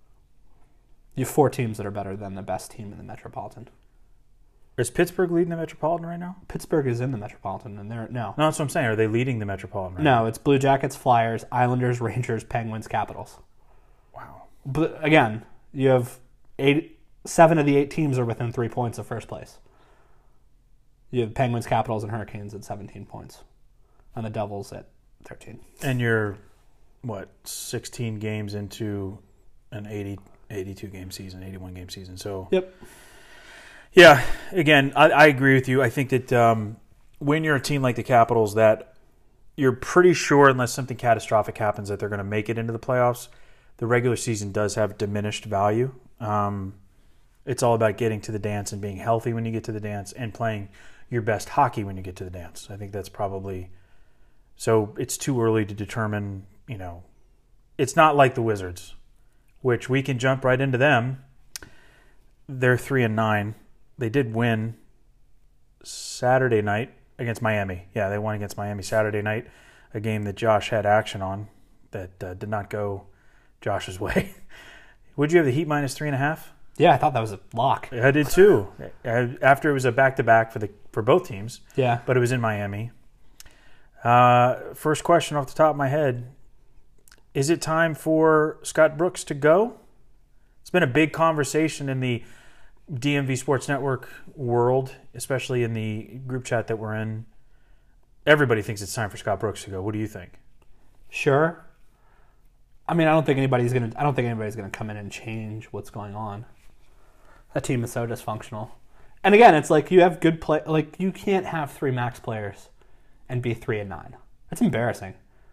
Speaker 2: You have 4 teams that are better than the best team in the Metropolitan.
Speaker 1: Is Pittsburgh leading the Metropolitan right now?
Speaker 2: Pittsburgh is in the Metropolitan, and no.
Speaker 1: No, that's what I'm saying. Are they leading the Metropolitan right
Speaker 2: now? No, it's Blue Jackets, Flyers, Islanders, Rangers, Penguins, Capitals.
Speaker 1: Wow.
Speaker 2: But again, you have 7 of the 8 teams are within 3 points of first place. You have Penguins, Capitals, and Hurricanes at 17 points, and the Devils at 13.
Speaker 1: And you're, 16 games into an 82-game season, 81-game season. So
Speaker 2: yep.
Speaker 1: Yeah, again, I agree with you. I think that when you're a team like the Capitals, that you're pretty sure, unless something catastrophic happens, that they're going to make it into the playoffs. The regular season does have diminished value. It's all about getting to the dance and being healthy when you get to the dance and playing your best hockey when you get to the dance. I think that's probably... So it's too early to determine, It's not like the Wizards, which we can jump right into them. They're 3-9. They did win Saturday night against Miami. Yeah, they won against Miami Saturday night, a game that Josh had action on that did not go Josh's way. Would you have the Heat minus 3.5?
Speaker 2: Yeah, I thought that was a lock.
Speaker 1: I did too. After it was a back-to-back for both teams.
Speaker 2: Yeah.
Speaker 1: But it was in Miami. First question off the top of my head. Is it time for Scott Brooks to go? It's been a big conversation in the DMV Sports Network world, especially in the group chat that we're in. Everybody thinks it's time for Scott Brooks to go. What do you think?
Speaker 2: Sure. I mean, I don't think anybody's gonna come in and change what's going on. That team is so dysfunctional. And again, it's like you have good play. Like you can't have 3 max players and be 3-9. That's embarrassing.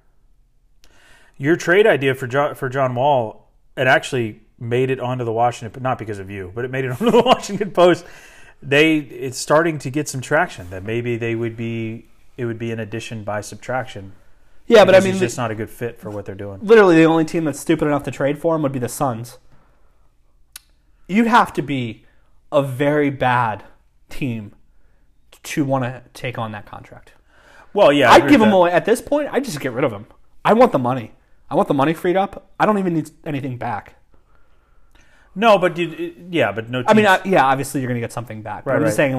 Speaker 1: Your trade idea for John Wall, it actually made it onto the Washington, not because of you, but it made it onto the Washington Post. It's starting to get some traction that maybe it would be an addition by subtraction.
Speaker 2: Yeah, but I mean,
Speaker 1: he's just not a good fit for what they're doing.
Speaker 2: Literally, the only team that's stupid enough to trade for him would be the Suns. You'd have to be a very bad team to want to take on that contract.
Speaker 1: Well, yeah,
Speaker 2: I'd give him away at this point. I'd just get rid of him. I want the money. I want the money freed up. I don't even need anything back.
Speaker 1: No, but no. Teams.
Speaker 2: I mean, obviously you're going to get something back. But
Speaker 1: right,
Speaker 2: I'm just
Speaker 1: right.
Speaker 2: saying,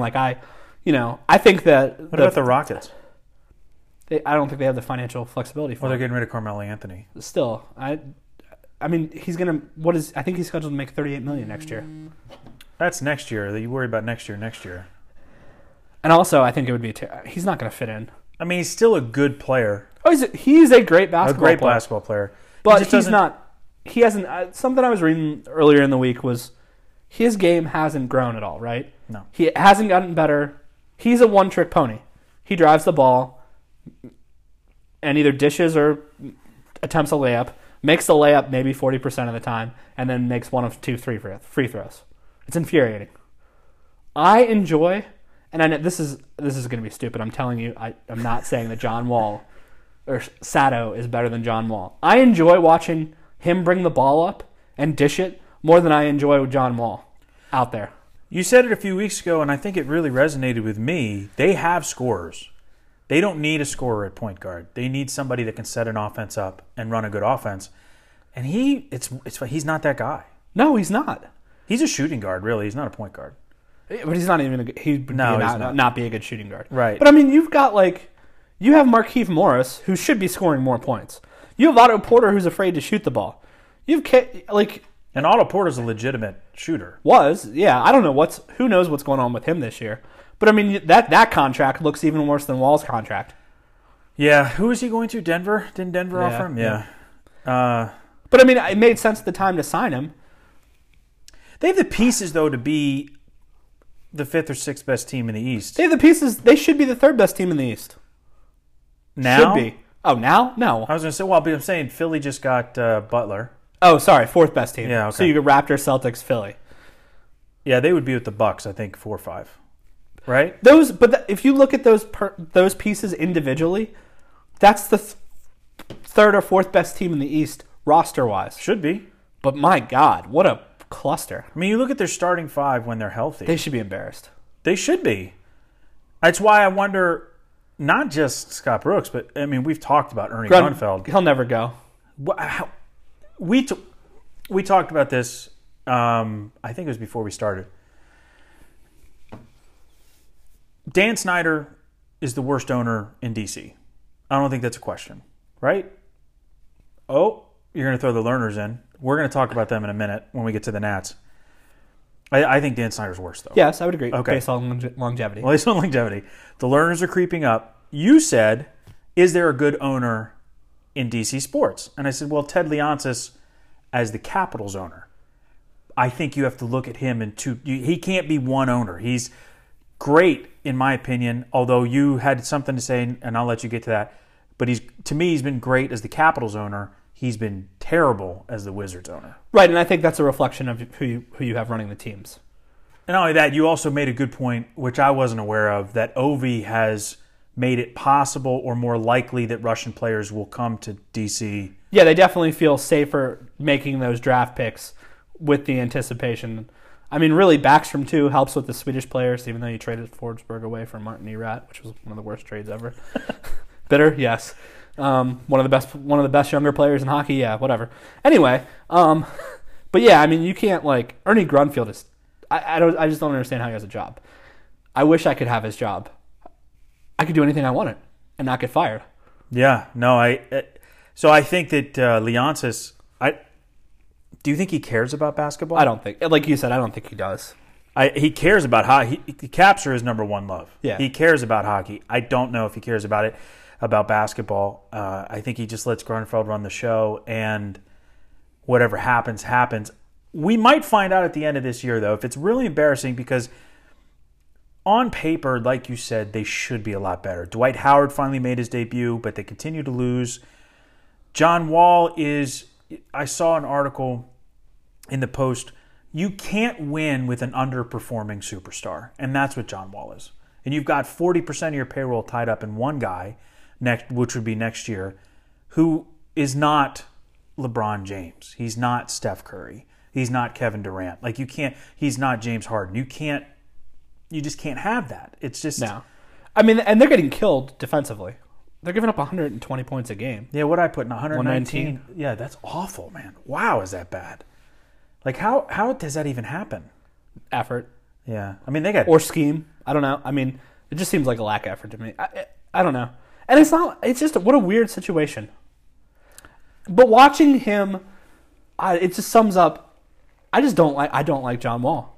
Speaker 2: I think that.
Speaker 1: What about the Rockets?
Speaker 2: I don't think they have the financial flexibility for.
Speaker 1: Well, they're getting rid of Carmelo Anthony.
Speaker 2: Still, I mean, he's going to. I think he's scheduled to make $38 million next year.
Speaker 1: That's next year. That you worry about next year.
Speaker 2: And also, I think it would be. He's not going to fit in.
Speaker 1: I mean, he's still a good player.
Speaker 2: Oh, he's a great basketball player. But he's not. He hasn't. Something I was reading earlier in the week was his game hasn't grown at all, right?
Speaker 1: No.
Speaker 2: He hasn't gotten better. He's a one-trick pony. He drives the ball and either dishes or attempts a layup, makes the layup maybe 40% of the time, and then makes one of 2 free throws. It's infuriating. I enjoy, and I know this is going to be stupid. I'm telling you, I'm not saying that John Wall or Sato is better than John Wall. I enjoy watching him bring the ball up and dish it more than I enjoy with John Wall out there.
Speaker 1: You said it a few weeks ago, and I think it really resonated with me. They have scorers. They don't need a scorer at point guard. They need somebody that can set an offense up and run a good offense. And he's not that guy.
Speaker 2: No, he's not.
Speaker 1: He's a shooting guard, really. He's not a point guard.
Speaker 2: But he's not even. He would not be a good shooting guard.
Speaker 1: Right.
Speaker 2: But I mean, you've got You have Markieff Morris, who should be scoring more points. You have Otto Porter, who's afraid to shoot the ball. You have
Speaker 1: And Otto Porter's a legitimate shooter.
Speaker 2: I don't know who knows what's going on with him this year. But I mean that contract looks even worse than Wall's contract.
Speaker 1: Yeah, who is he going to? Denver? Didn't Denver offer him? Yeah.
Speaker 2: But I mean, it made sense at the time to sign him.
Speaker 1: They have the pieces though to be the 5th or 6th best team in the East.
Speaker 2: They have the pieces. They should be the 3rd best team in the East.
Speaker 1: Now?
Speaker 2: Should be. Oh, now? No.
Speaker 1: I was going to say, well, but I'm saying Philly just got Butler.
Speaker 2: Oh, sorry, 4th best team.
Speaker 1: Yeah, okay.
Speaker 2: So you get Raptors, Celtics, Philly.
Speaker 1: Yeah, they would be with the Bucks, I think, 4 or 5. Right?
Speaker 2: If you look at those pieces individually, that's the 3rd or 4th best team in the East roster-wise.
Speaker 1: Should be.
Speaker 2: But my God, what a cluster.
Speaker 1: I mean, you look at their starting 5 when they're healthy.
Speaker 2: They should be embarrassed.
Speaker 1: They should be. That's why I wonder, not just Scott Brooks, but, I mean, we've talked about Ernie Grunfeld.
Speaker 2: He'll never go.
Speaker 1: We talked about this, I think it was before we started. Dan Snyder is the worst owner in D.C. I don't think that's a question, right? Oh, you're going to throw the Learners in. We're going to talk about them in a minute when we get to the Nats. I think Dan Snyder's worse, though.
Speaker 2: Yes, I would agree,
Speaker 1: Okay.
Speaker 2: based on longevity.
Speaker 1: Well, based on longevity. The Learners are creeping up. You said, is there a good owner in DC sports? And I said, well, Ted Leonsis as the Capitals owner. I think you have to look at him in two. He can't be one owner. He's great, in my opinion, although you had something to say, and I'll let you get to that. But to me, he's been great as the Capitals owner. He's been terrible as the Wizards owner.
Speaker 2: Right, and I think that's a reflection of who you have running the teams.
Speaker 1: And not only that, you also made a good point, which I wasn't aware of, that Ovi has made it possible or more likely that Russian players will come to DC.
Speaker 2: Yeah, they definitely feel safer making those draft picks with the anticipation. I mean, really, Backstrom, too, helps with the Swedish players, even though you traded Forsberg away for Martin Erat, which was one of the worst trades ever. Bitter? Yes. One of the best younger players in hockey? Yeah, whatever. Anyway, but yeah, I mean, you can't, Ernie Grunfeld is... I just don't understand how he has a job. I wish I could have his job. I could do anything I wanted and not get fired.
Speaker 1: Yeah, no, so I think that Leonsis, do you think he cares about basketball?
Speaker 2: I don't think, like you said, I don't think he does.
Speaker 1: He cares about hockey. Caps are his number one love.
Speaker 2: Yeah.
Speaker 1: He cares about hockey. I don't know if he cares about basketball. I think he just lets Grunfeld run the show, and whatever happens, happens. We might find out at the end of this year, though, if it's really embarrassing, because on paper, like you said, they should be a lot better. Dwight Howard finally made his debut, but they continue to lose. John Wall is... I saw an article in the Post. You can't win with an underperforming superstar, and that's what John Wall is. And you've got 40% of your payroll tied up in one guy, which would be next year, who is not LeBron James. He's not Steph Curry. He's not Kevin Durant. He's not James Harden. You just can't have that. It's just...
Speaker 2: No. I mean, and they're getting killed defensively. They're giving up 120 points a game.
Speaker 1: Yeah, what I put in 119?
Speaker 2: 119.
Speaker 1: Yeah, that's awful, man. Wow, is that bad? How does that even happen?
Speaker 2: Effort.
Speaker 1: Yeah. I mean, they got...
Speaker 2: Or scheme. I don't know. I mean, it just seems like a lack of effort to me. I don't know. And it's just, what a weird situation. But watching him, it just sums up, I don't like John Wall.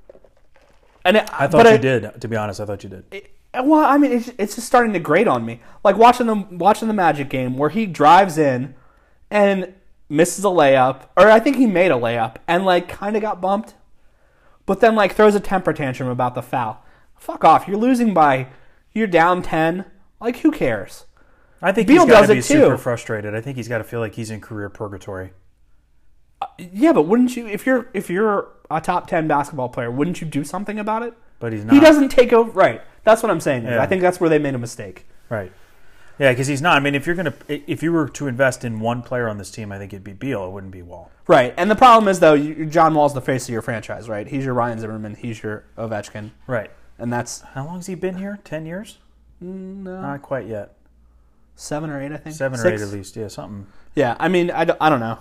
Speaker 2: And
Speaker 1: I thought you did, to be honest. I thought you did.
Speaker 2: Well, I mean, it's just starting to grate on me. Like watching the Magic game where he drives in and misses a layup, or I think he made a layup and kind of got bumped, but then throws a temper tantrum about the foul. Fuck off! You're down 10. Who cares?
Speaker 1: I think
Speaker 2: Beal
Speaker 1: he's got to be
Speaker 2: does it
Speaker 1: super
Speaker 2: too.
Speaker 1: frustrated. I think he's got to feel like he's in career purgatory.
Speaker 2: Yeah, but wouldn't you, if you're a top 10 basketball player, wouldn't you do something about it?
Speaker 1: But he's not.
Speaker 2: He doesn't take over. Right. That's what I'm saying.
Speaker 1: Yeah.
Speaker 2: I think that's where they made a mistake.
Speaker 1: Right. Yeah, because he's not. I mean, if you were to invest in one player on this team, I think it'd be Beal. It wouldn't be Wall.
Speaker 2: Right. And the problem is, though, John Wall's the face of your franchise, right? He's your Ryan Zimmerman. He's your Ovechkin.
Speaker 1: Right.
Speaker 2: And that's...
Speaker 1: How long has he been here? 10 years?
Speaker 2: No.
Speaker 1: Not quite yet.
Speaker 2: 7 or 8, I think.
Speaker 1: 7 or
Speaker 2: 6?
Speaker 1: 8 at least. Yeah, something.
Speaker 2: Yeah, I mean, I don't know.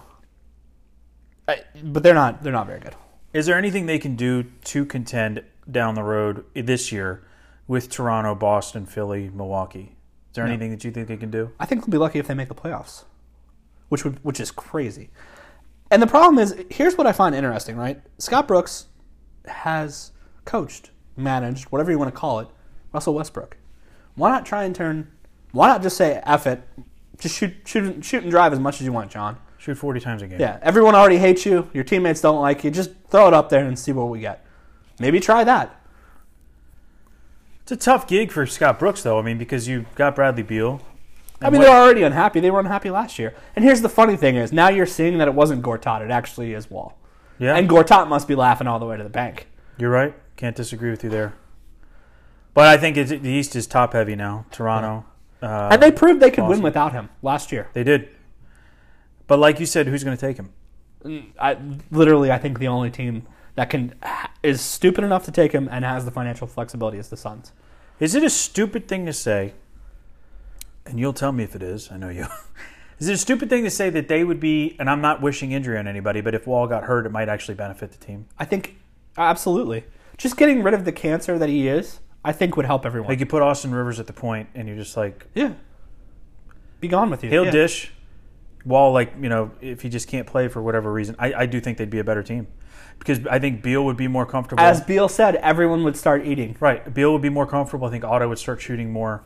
Speaker 2: But they're not very good.
Speaker 1: Is there anything they can do to contend down the road this year with Toronto, Boston, Philly, Milwaukee? there anything that you think they can do?
Speaker 2: I think they'll be lucky if they make the playoffs, which is crazy. And the problem is, here's what I find interesting, right? Scott Brooks has coached, managed, whatever you want to call it, Russell Westbrook. Why not just say, F it, just shoot and drive as much as you want, John.
Speaker 1: Shoot 40 times a game.
Speaker 2: Yeah, everyone already hates you. Your teammates don't like you. Just throw it up there and see what we get. Maybe try that.
Speaker 1: It's a tough gig for Scott Brooks, though. I mean, because you got Bradley Beal.
Speaker 2: I mean, they're already unhappy. They were unhappy last year. And here's the funny thing is, now you're seeing that it wasn't Gortat. It actually is Wall.
Speaker 1: Yeah.
Speaker 2: And Gortat must be laughing all the way to the bank.
Speaker 1: You're right. Can't disagree with you there. But I think the East is top-heavy now. Toronto.
Speaker 2: And they proved they could
Speaker 1: Boston.
Speaker 2: win without him last year.
Speaker 1: They did. But like you said, who's going to take him?
Speaker 2: I think the only team that is stupid enough to take him and has the financial flexibility is the Suns.
Speaker 1: Is it a stupid thing to say, and you'll tell me if it is, I know you, is it a stupid thing to say that they would be, and I'm not wishing injury on anybody, but if Wall got hurt, it might actually benefit the team?
Speaker 2: I think, absolutely. Just getting rid of the cancer that he is, I think would help everyone.
Speaker 1: Like you put Austin Rivers at the point, and you're just like...
Speaker 2: Yeah. Be gone with you.
Speaker 1: He'll dish. Wall, if he just can't play for whatever reason, I do think they'd be a better team. Because I think Beal would be more comfortable.
Speaker 2: As Beal said, everyone would start eating.
Speaker 1: Right. Beal would be more comfortable. I think Otto would start shooting more.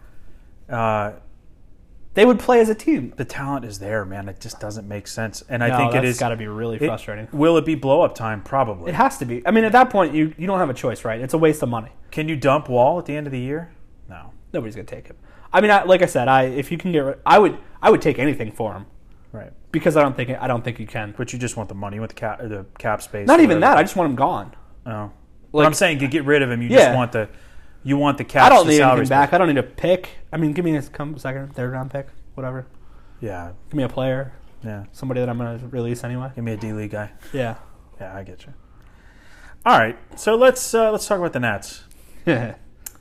Speaker 2: They would play as a team.
Speaker 1: The talent is there, man. It just doesn't make sense. And
Speaker 2: I
Speaker 1: think
Speaker 2: it's got to be really frustrating.
Speaker 1: Will it be blow-up time? Probably.
Speaker 2: It has to be. I mean, at that point, you don't have a choice, right? It's a waste of money.
Speaker 1: Can you dump Wall at the end of the year? No.
Speaker 2: Nobody's going to take him. I mean, like I said, if you can get rid, I would take anything for him.
Speaker 1: Right.
Speaker 2: Because I don't think you can.
Speaker 1: But you just want the money, you want the cap space.
Speaker 2: Not even that. I just want him gone.
Speaker 1: Oh. But I'm saying to get rid of him, you just want the cap.
Speaker 2: I don't need anything back. I don't need a pick. I mean, give me a second, third round pick, whatever.
Speaker 1: Yeah.
Speaker 2: Give me a player.
Speaker 1: Yeah.
Speaker 2: Somebody that I'm going to release anyway.
Speaker 1: Give me a D-League guy.
Speaker 2: Yeah.
Speaker 1: Yeah, I get you. All right. So let's talk about the Nats.
Speaker 2: Yeah.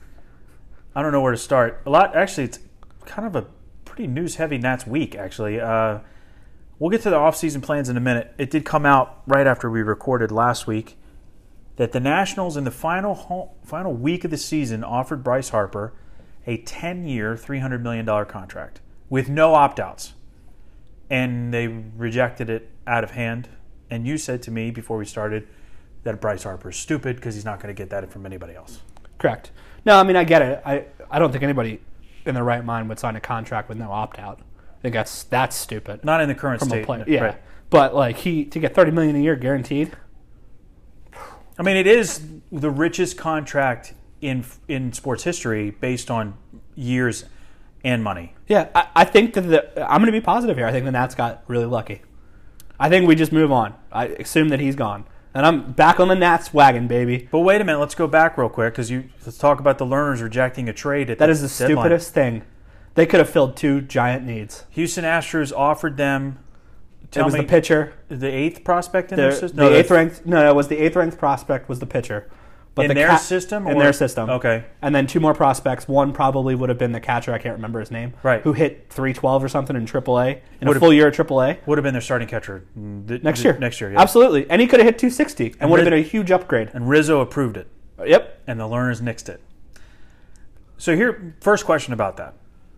Speaker 1: I don't know where to start. Actually, it's kind of a pretty news-heavy Nats week, actually. We'll get to the off-season plans in a minute. It did come out right after we recorded last week that the Nationals in the final week of the season offered Bryce Harper a 10-year, $300 million contract with no opt-outs. And they rejected it out of hand. And you said to me before we started that Bryce Harper is stupid because he's not going to get that from anybody else.
Speaker 2: Correct. No, I mean, I get it. I don't think anybody in their right mind would sign a contract with no opt-out. I think that's stupid.
Speaker 1: Not in the current state.
Speaker 2: Yeah. Right. But to get $30 million a year guaranteed.
Speaker 1: I mean, it is the richest contract in sports history based on years and money.
Speaker 2: Yeah, I think that I'm going to be positive here. I think the Nats got really lucky. I think we just move on. I assume that he's gone. And I'm back on the Nats wagon, baby.
Speaker 1: But wait a minute. Let's go back real quick because let's talk about the Lerners rejecting a trade at
Speaker 2: that is the
Speaker 1: deadline.
Speaker 2: Stupidest thing. They could have filled two giant needs.
Speaker 1: Houston Astros offered them.
Speaker 2: It was the pitcher.
Speaker 1: The 8th prospect in their system?
Speaker 2: The 8th ranked. No, it was the 8th ranked prospect was the pitcher. But
Speaker 1: in their system?
Speaker 2: In their system.
Speaker 1: Okay.
Speaker 2: And then two more prospects. One probably would have been the catcher. I can't remember his name.
Speaker 1: Right.
Speaker 2: Who hit 312 or something in AAA. In a full year at AAA.
Speaker 1: Would have been their starting catcher.
Speaker 2: Next year.
Speaker 1: Next year, yeah.
Speaker 2: Absolutely. And he could have hit 260 and would have been a huge upgrade.
Speaker 1: And Rizzo approved it.
Speaker 2: Yep.
Speaker 1: And the Lerners nixed it. So here, first question about that.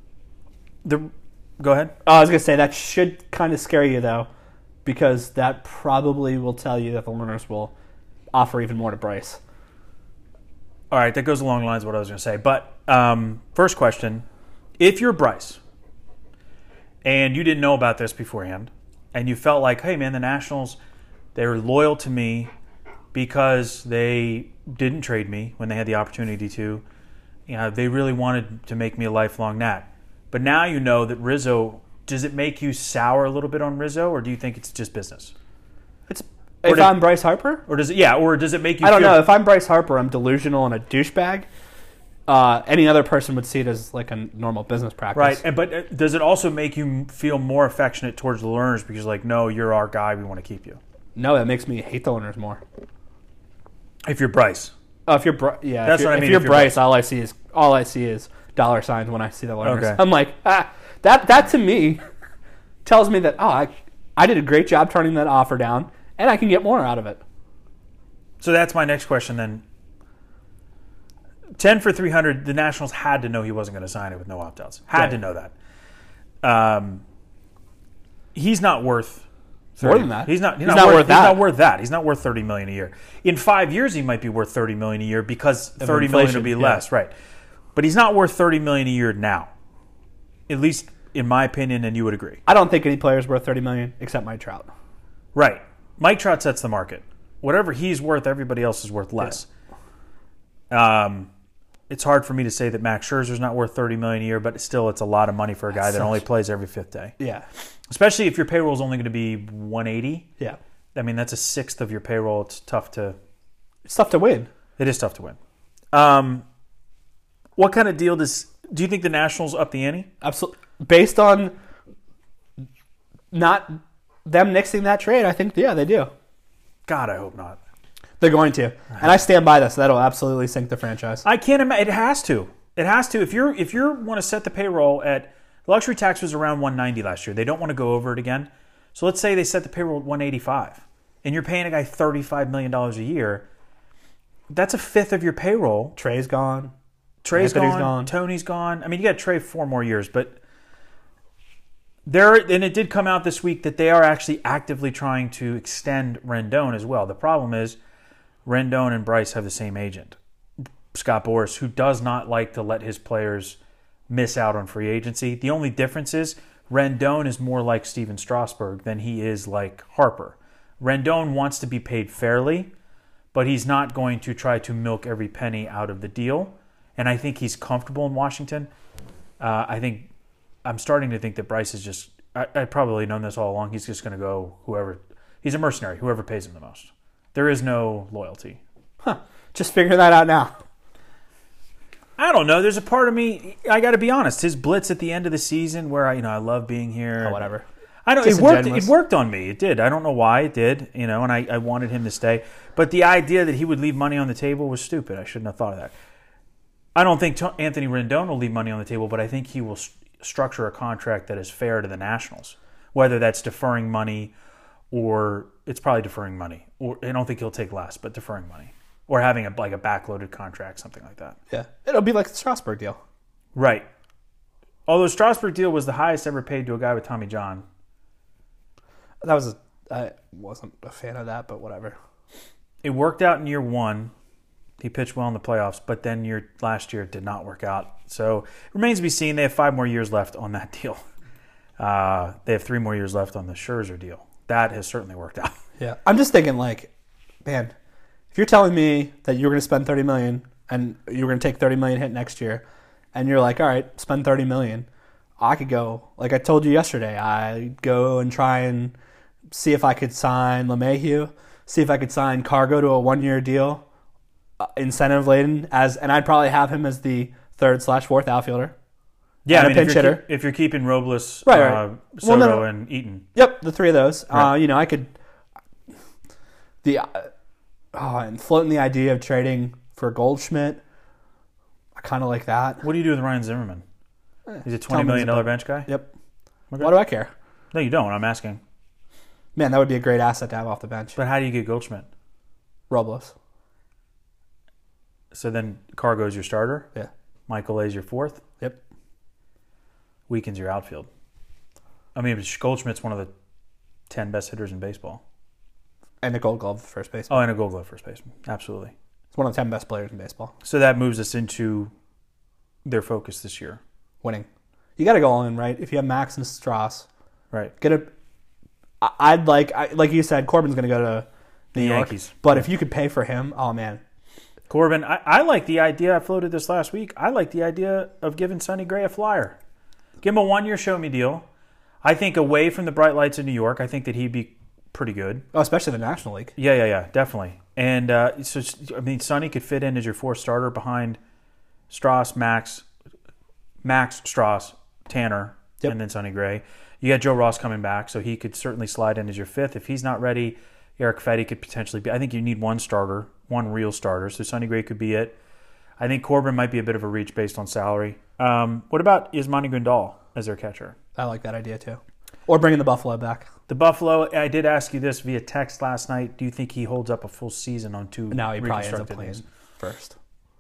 Speaker 1: Go ahead.
Speaker 2: I was going to say, that should kind of scare you, though, because that probably will tell you that the Lerners will offer even more to Bryce.
Speaker 1: All right, that goes along the lines of what I was going to say. But first question, if you're Bryce and you didn't know about this beforehand and you felt like, hey, man, the Nationals, they're loyal to me because they didn't trade me when they had the opportunity to. They really wanted to make me a lifelong Nat. But now you know that Rizzo, does it make you sour a little bit on Rizzo, or do you think it's just business?
Speaker 2: If I'm Bryce Harper?
Speaker 1: Or does it make you
Speaker 2: I don't know. If I'm Bryce Harper, I'm delusional and a douchebag. Any other person would see it as like a normal business practice.
Speaker 1: Right, but does it also make you feel more affectionate towards the Lerners because no, you're our guy, we want to keep you?
Speaker 2: No, that makes me hate the Lerners more.
Speaker 1: If you're Bryce.
Speaker 2: If you're Bryce, yeah.
Speaker 1: That's what I mean.
Speaker 2: If you're Bryce, all I see is dollar signs when I see the Lerners.
Speaker 1: Okay.
Speaker 2: I'm like, that to me tells me that I did a great job turning that offer down, and I can get more out of it.
Speaker 1: So that's my next question then. 10 for 300, the Nationals had to know he wasn't going to sign it with no opt-outs. Had to know that. He's not worth 30,
Speaker 2: more than that.
Speaker 1: He's not
Speaker 2: worth that.
Speaker 1: He's not worth that. He's not worth $30 million a year. In 5 years, he might be worth $30 million a year because $30 million will be less, right? But he's not worth $30 million a year now, at least in my opinion, and you would agree.
Speaker 2: I don't think any player is worth $30 million except Mike Trout.
Speaker 1: Right. Mike Trout sets the market. Whatever he's worth, everybody else is worth less. Yeah. It's hard for me to say that Max Scherzer's not worth $30 million a year, but still, it's a lot of money for a guy that only plays every fifth day.
Speaker 2: Yeah.
Speaker 1: Especially if your payroll is only going to be $180.
Speaker 2: Yeah.
Speaker 1: I mean, that's a sixth of your payroll. It's tough to
Speaker 2: win.
Speaker 1: It is tough to win. What kind of deal do you think the Nationals up the ante?
Speaker 2: Absolutely. Based on not them nixing that trade, I think, yeah, they do.
Speaker 1: God, I hope not.
Speaker 2: They're going to. And I stand by this. That'll absolutely sink the franchise.
Speaker 1: I can't imagine. It has to. It has to. If you want to set the payroll at the luxury tax was around $190 last year. They don't want to go over it again. So let's say they set the payroll at $185, and you're paying a guy $35 million a year. That's a fifth of your payroll.
Speaker 2: Trey's gone.
Speaker 1: Trey's gone. Tony's gone. I mean, you got Trey 4 more years, but and it did come out this week that they are actually actively trying to extend Rendon as well. The problem is Rendon and Bryce have the same agent, Scott Boras, who does not like to let his players miss out on free agency. The only difference is Rendon is more like Steven Strasburg than he is like Harper. Rendon wants to be paid fairly, but he's not going to try to milk every penny out of the deal. And I think he's comfortable in Washington. I'm starting to think that Bryce is just, I've probably known this all along, he's just going to go he's a mercenary, whoever pays him the most. There is no loyalty.
Speaker 2: Just figure that out now.
Speaker 1: I don't know. There's a part of me, I got to be honest, his blitz at the end of the season where I love being here.
Speaker 2: Oh, whatever.
Speaker 1: I know it worked on me. It did. I don't know why it did, and I wanted him to stay. But the idea that he would leave money on the table was stupid. I shouldn't have thought of that. I don't think Anthony Rendon will leave money on the table, but I think he will structure a contract that is fair to the Nationals, whether that's deferring money or it's probably deferring money. Or I don't think he'll take less, but deferring money. Or having a backloaded contract, something like that.
Speaker 2: Yeah. It'll be like the Strasburg deal.
Speaker 1: Right. Although Strasburg deal was the highest ever paid to a guy with Tommy John.
Speaker 2: I wasn't a fan of that, but whatever.
Speaker 1: It worked out in year one. He pitched well in the playoffs, but then last year it did not work out. So it remains to be seen. They have 5 more years left on that deal. They have 3 more years left on the Scherzer deal. That has certainly worked out.
Speaker 2: Yeah. I'm just thinking, man, if you're telling me that you're going to spend $30 million and you're going to take $30 million hit next year, and you're like, all right, spend $30 million, I could go, like I told you yesterday, I'd go and try and see if I could sign LeMahieu, see if I could sign Cargo to a 1-year deal, incentive laden, and I'd probably have him as the 3rd/4th outfielder.
Speaker 1: Yeah,
Speaker 2: and a pinch hitter.
Speaker 1: If you're keeping Robles,
Speaker 2: right.
Speaker 1: Soto, and Eaton.
Speaker 2: Yep, the 3 of those.
Speaker 1: Right.
Speaker 2: I could and floating the idea of trading for Goldschmidt. I kind of like that.
Speaker 1: What do you do with Ryan Zimmerman? He's a $20 million bench guy?
Speaker 2: Yep.
Speaker 1: Okay.
Speaker 2: Why do I care?
Speaker 1: No, you don't. I'm asking.
Speaker 2: Man, that would be a great asset to have off the bench.
Speaker 1: But how do you get Goldschmidt?
Speaker 2: Robles.
Speaker 1: So then Cargo's your starter?
Speaker 2: Yeah.
Speaker 1: Michael A's your 4th?
Speaker 2: Yep.
Speaker 1: Weakens your outfield. I mean, Goldschmidt's one of the 10 best hitters in baseball.
Speaker 2: And a Gold Glove first baseman.
Speaker 1: Oh, and a Gold Glove first baseman. Absolutely.
Speaker 2: It's one of the 10 best players in baseball.
Speaker 1: So that moves us into their focus this year.
Speaker 2: Winning. You got to go all in, right? If you have Max and Strauss.
Speaker 1: Right.
Speaker 2: I'd like you said, Corbin's going to go to New York.
Speaker 1: Yankees.
Speaker 2: But if you could pay for him, oh, man.
Speaker 1: Corbin, I like the idea. I floated this last week. I like the idea of giving Sonny Gray a flyer. Give him a 1-year show-me deal. I think away from the bright lights of New York, I think that he'd be pretty good.
Speaker 2: Oh, especially the National League.
Speaker 1: Yeah, definitely. And Sonny could fit in as your 4th starter behind Strauss, Max, Strauss, Tanner,
Speaker 2: yep.
Speaker 1: And then Sonny Gray. You got Joe Ross coming back, so he could certainly slide in as your 5th. If he's not ready, Eric Fetty could potentially be. I think you need one real starter, so Sonny Gray could be it. I think Corbin might be a bit of a reach based on salary. What about Yasmani Grandal as their catcher?
Speaker 2: I like that idea too. Or bringing the Buffalo back.
Speaker 1: The Buffalo, I did ask you this via text last night. Do you think he holds up a full season on 2
Speaker 2: No, he probably ends up
Speaker 1: reconstructed
Speaker 2: playing
Speaker 1: knees?
Speaker 2: first.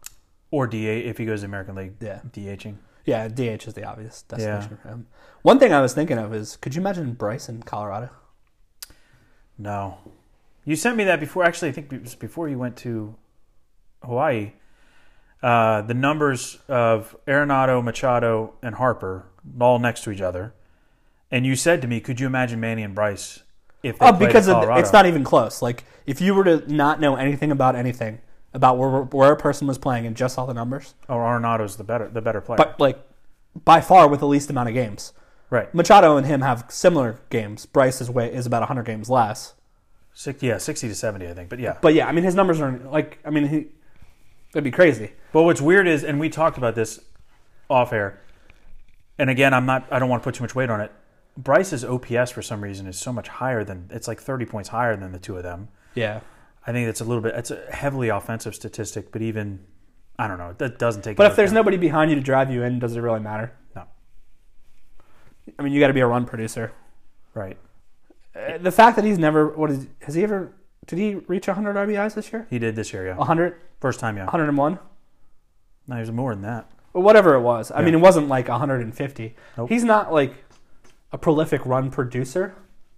Speaker 1: Or DH if he goes to American League.
Speaker 2: Yeah.
Speaker 1: DHing.
Speaker 2: Yeah, DH is the obvious destination for him. One thing I was thinking of is, could you imagine Bryce in Colorado?
Speaker 1: No. You sent me that before. Actually, I think it was before you went to Hawaii. The numbers of Arenado, Machado, and Harper all next to each other. And you said to me, could you imagine Manny and Bryce if they played
Speaker 2: because
Speaker 1: in Colorado?
Speaker 2: it's not even close. Like, if you were to not know anything about where a person was playing and just saw the numbers.
Speaker 1: Or Arenado's the better player.
Speaker 2: But, like, by far with the least amount of games.
Speaker 1: Right.
Speaker 2: Machado and him have similar games. Bryce is about 100 games less.
Speaker 1: 60 to 70, I think. But yeah.
Speaker 2: But yeah, I mean, his numbers are like, I mean, it'd be crazy.
Speaker 1: But what's weird is, and we talked about this off air, and again, I don't want to put too much weight on it. Bryce's OPS for some reason is so much higher it's like 30 points higher than the two of them.
Speaker 2: Yeah.
Speaker 1: I think it's a heavily offensive statistic, but even, I don't know, that doesn't take.
Speaker 2: But if there's nobody behind you to drive you in, does it really matter?
Speaker 1: No.
Speaker 2: I mean, you got to be a run producer.
Speaker 1: Right.
Speaker 2: The fact that he's never, did he reach 100 RBIs this year?
Speaker 1: He did this year, yeah.
Speaker 2: 100?
Speaker 1: First time, yeah.
Speaker 2: 101?
Speaker 1: No, he was more than that.
Speaker 2: Or whatever it was. I mean, it wasn't like 150.
Speaker 1: Nope.
Speaker 2: He's not like a prolific run producer.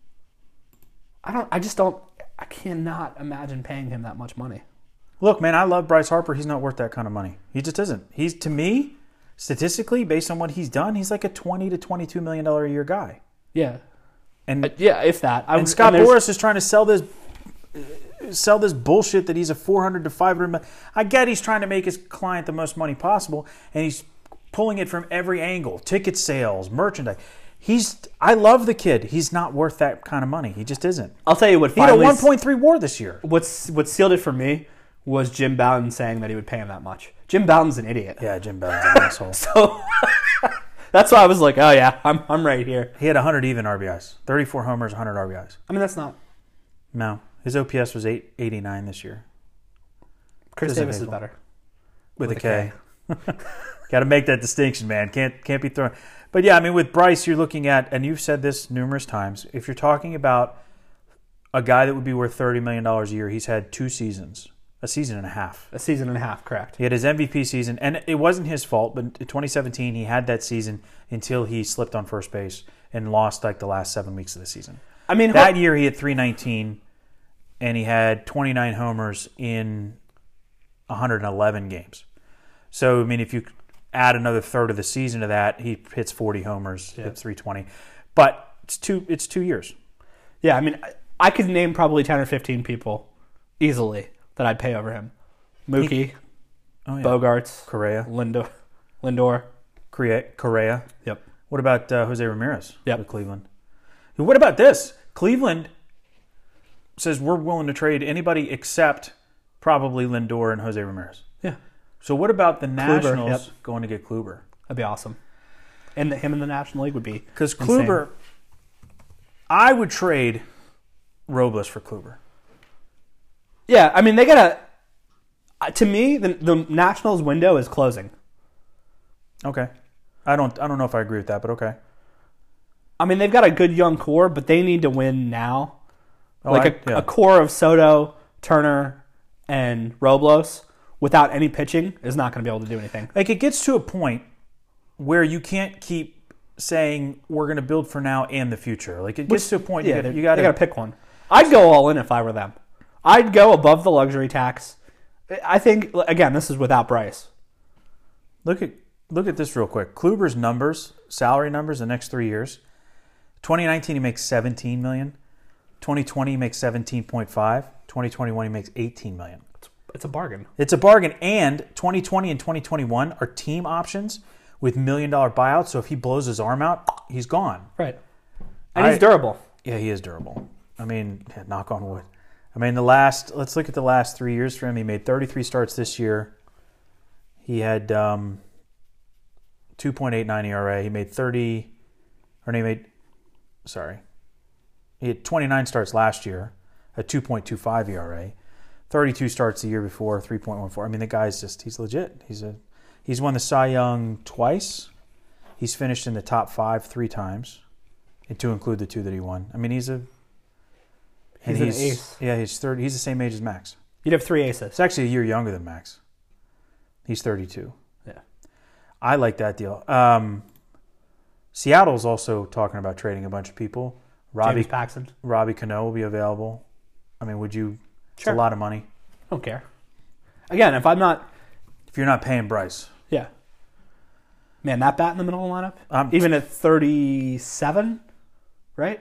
Speaker 2: I cannot imagine paying him that much money.
Speaker 1: Look, man, I love Bryce Harper. He's not worth that kind of money. He just isn't. He's, to me, statistically, based on what he's done, he's like a $20 to $22 million a year guy.
Speaker 2: Yeah.
Speaker 1: And
Speaker 2: yeah, if that.
Speaker 1: And Scott Boras is trying to sell this bullshit that he's a $400 to $500 million. I get he's trying to make his client the most money possible, and he's pulling it from every angle: ticket sales, merchandise. I love the kid. He's not worth that kind of money. He just isn't.
Speaker 2: I'll tell you what.
Speaker 1: He had a 1.3 WAR this year.
Speaker 2: What sealed it for me was Jim Bowden saying that he would pay him that much. Jim Bowden's an idiot.
Speaker 1: Yeah, Jim Bowden's an asshole.
Speaker 2: So that's why I was like, oh yeah, I'm right here.
Speaker 1: He had 100 even RBIs, 34 homers, 100 RBIs.
Speaker 2: I mean, that's not.
Speaker 1: No, his OPS was 889 this year.
Speaker 2: Chris Davis is better
Speaker 1: with a K. Got to make that distinction, man. Can't be thrown. But yeah, I mean, with Bryce, you're looking at, and you've said this numerous times, if you're talking about a guy that would be worth $30 million a year, he's had 2 seasons, a season and a half.
Speaker 2: A season and a half, correct.
Speaker 1: He had his MVP season, and it wasn't his fault, but in 2017, he had that season until he slipped on first base and lost like the last 7 weeks of the season.
Speaker 2: I mean,
Speaker 1: that year he had 319, and he had 29 homers in 111 games. So, I mean, if you add another third of the season to that, he hits 40 homers, hits 320. But it's 2 years.
Speaker 2: Yeah, I mean, I could name probably 10 or 15 people easily that I'd pay over him. Mookie, Bogarts,
Speaker 1: Correa,
Speaker 2: Lindor.
Speaker 1: Correa.
Speaker 2: Yep.
Speaker 1: What about Jose Ramirez with Cleveland? What about this? Cleveland says we're willing to trade anybody except probably Lindor and Jose Ramirez.
Speaker 2: Yeah.
Speaker 1: So what about the Nationals going to get Kluber?
Speaker 2: That'd be awesome. And him in the National League would be
Speaker 1: because Kluber, I would trade Robles for Kluber.
Speaker 2: Yeah, I mean they gotta. To me, the Nationals window is closing.
Speaker 1: Okay, I don't know if I agree with that, but okay.
Speaker 2: I mean they've got a good young core, but they need to win now. A core of Soto, Turner, and Robles without any pitching is not going to be able to do anything.
Speaker 1: Like it gets to a point where you can't keep saying we're going to build for now and the future. Like it gets to a point you got
Speaker 2: to pick one. I'd go all in if I were them. I'd go above the luxury tax. I think again, this is without Bryce.
Speaker 1: Look at this real quick. Kluber's numbers, salary numbers, the next 3 years. 2019 he makes $17 million. 2020 he makes 17.5. 2021 he makes $18 million.
Speaker 2: It's a bargain.
Speaker 1: It's a bargain, and 2020 and 2021 are team options with $1 million buyouts. So if he blows his arm out, he's gone.
Speaker 2: Right. And he's durable.
Speaker 1: Yeah, he is durable. I mean, knock on wood. I mean, let's look at the last 3 years for him. He made 33 starts this year. He had 2.89 ERA. He had 29 starts last year, a 2.25 ERA. 32 starts the year before, 3.14. I mean, the guy's he's legit. He's won the Cy Young twice. He's finished in the top 5 3 times, and to include the 2 that he won. I mean, he's an ace. Yeah, he's 30. He's the same age as Max.
Speaker 2: You'd have 3 aces.
Speaker 1: It's actually a year younger than Max. He's 32.
Speaker 2: Yeah.
Speaker 1: I like that deal. Seattle's also talking about trading a bunch of people.
Speaker 2: James Paxton.
Speaker 1: Robbie Cano will be available. I mean, would you? It's
Speaker 2: Sure.
Speaker 1: a lot of money.
Speaker 2: Don't care. Again, if
Speaker 1: you're not paying Bryce.
Speaker 2: Yeah. Man, that bat in the middle of the lineup? Even at 37, right?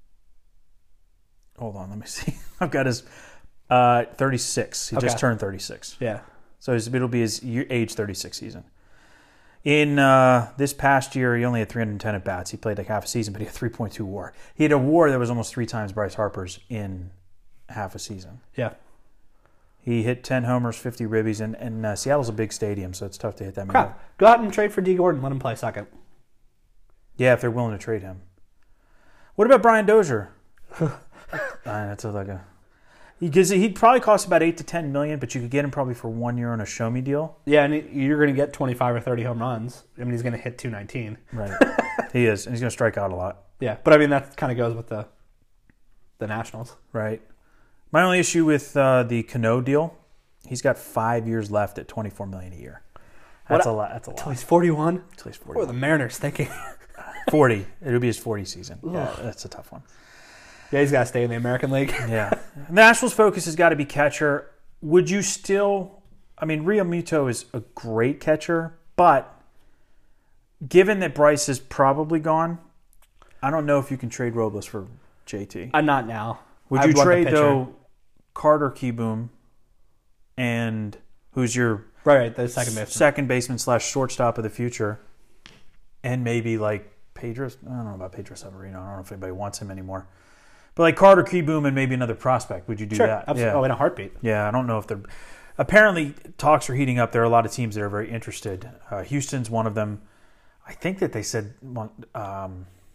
Speaker 1: Hold on, let me see. I've got his 36. He just turned 36.
Speaker 2: Yeah.
Speaker 1: So it'll be his age 36 season. In this past year, he only had 310 at-bats. He played like half a season, but he had 3.2 WAR. He had a WAR that was almost 3 times Bryce Harper's in half a season.
Speaker 2: Yeah.
Speaker 1: He hit 10 homers, 50 ribbies, and Seattle's a big stadium, so it's tough to hit that many.
Speaker 2: Crap. Go out and trade for D. Gordon. Let him play second.
Speaker 1: Yeah, if they're willing to trade him. What about Brian Dozier? That's he'd probably cost about $8 to $10 million, but you could get him probably for 1 year on a show me deal.
Speaker 2: Yeah, and you're going to get 25 or 30 home runs. I mean, he's going to hit 219.
Speaker 1: Right. He is, and he's going to strike out a lot.
Speaker 2: Yeah, but I mean that kind of goes with the Nationals.
Speaker 1: Right. My only issue with the Cano deal, he's got 5 years left at $24 million a year. That's a lot. That's a lot.
Speaker 2: Until he's 41.
Speaker 1: Until he's 41.
Speaker 2: What are the Mariners thinking?
Speaker 1: 40. It'll be his 40 season. Yeah, that's a tough one.
Speaker 2: Yeah, he's got to stay in the American League.
Speaker 1: Yeah. The Nationals' focus has got to be catcher. Would you still... I mean, Rio Muto is a great catcher, but given that Bryce is probably gone, I don't know if you can trade Robles for JT.
Speaker 2: Not now.
Speaker 1: Would you trade, though, Carter Kieboom and who's your...
Speaker 2: Right, the second
Speaker 1: baseman / shortstop of the future, and maybe like Pedro... I don't know about Pedro Severino. I don't know if anybody wants him anymore. But like Carter Kieboom and maybe another prospect, would you do that?
Speaker 2: Absolutely. Yeah. Oh, in a heartbeat.
Speaker 1: Yeah, I don't know if they're... Apparently, talks are heating up. There are a lot of teams that are very interested. Houston's one of them. I think that they said... I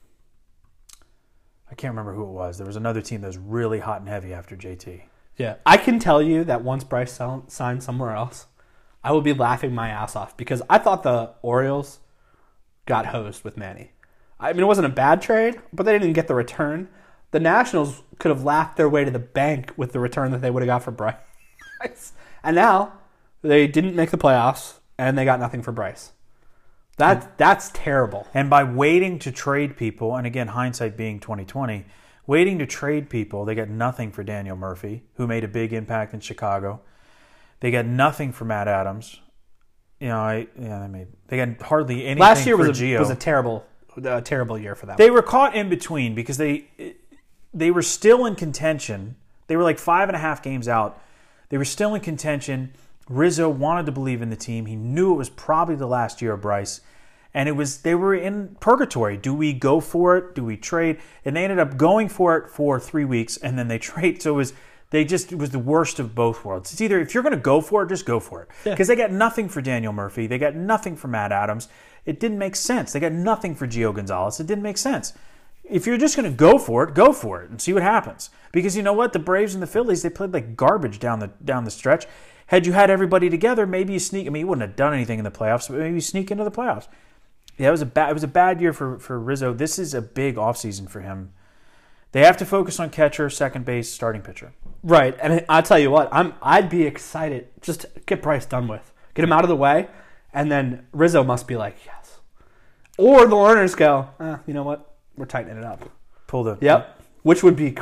Speaker 1: can't remember who it was. There was another team that was really hot and heavy after JT.
Speaker 2: Yeah. I can tell you that once Bryce signs somewhere else, I will be laughing my ass off because I thought the Orioles got hosed with Manny. I mean, it wasn't a bad trade, but they didn't get the return. The Nationals could have laughed their way to the bank with the return that they would have got for Bryce. And now they didn't make the playoffs, and they got nothing for Bryce. That's terrible.
Speaker 1: And by waiting to trade people, and again, hindsight being 2020, waiting to trade people, they got nothing for Daniel Murphy, who made a big impact in Chicago. They got nothing for Matt Adams. You know, they got hardly anything.
Speaker 2: Last year
Speaker 1: for
Speaker 2: was
Speaker 1: Gio.
Speaker 2: a terrible year for them.
Speaker 1: They were caught in between because they were still in contention. They were like 5.5 games out. They were still in contention. Rizzo wanted to believe in the team. He knew it was probably the last year of Bryce. And they were in purgatory. Do we go for it? Do we trade? And they ended up going for it for 3 weeks, and then they trade. So it was the worst of both worlds. It's either if you're going to go for it, just go for it. Because they got nothing for Daniel Murphy. They got nothing for Matt Adams. It didn't make sense. They got nothing for Gio Gonzalez. It didn't make sense. If you're just going to go for it and see what happens. Because you know what? The Braves and the Phillies, they played like garbage down the stretch. Had you had everybody together, maybe you sneak. I mean, you wouldn't have done anything in the playoffs, but maybe you sneak into the playoffs. Yeah, it was a bad year for Rizzo. This is a big offseason for him. They have to focus on catcher, second base, starting pitcher.
Speaker 2: Right, and I'll tell you what, I'd be excited just to get Bryce done with, get him out of the way, and then Rizzo must be like, yes. Or the Lerners go, you know what, we're tightening it up. Yep, which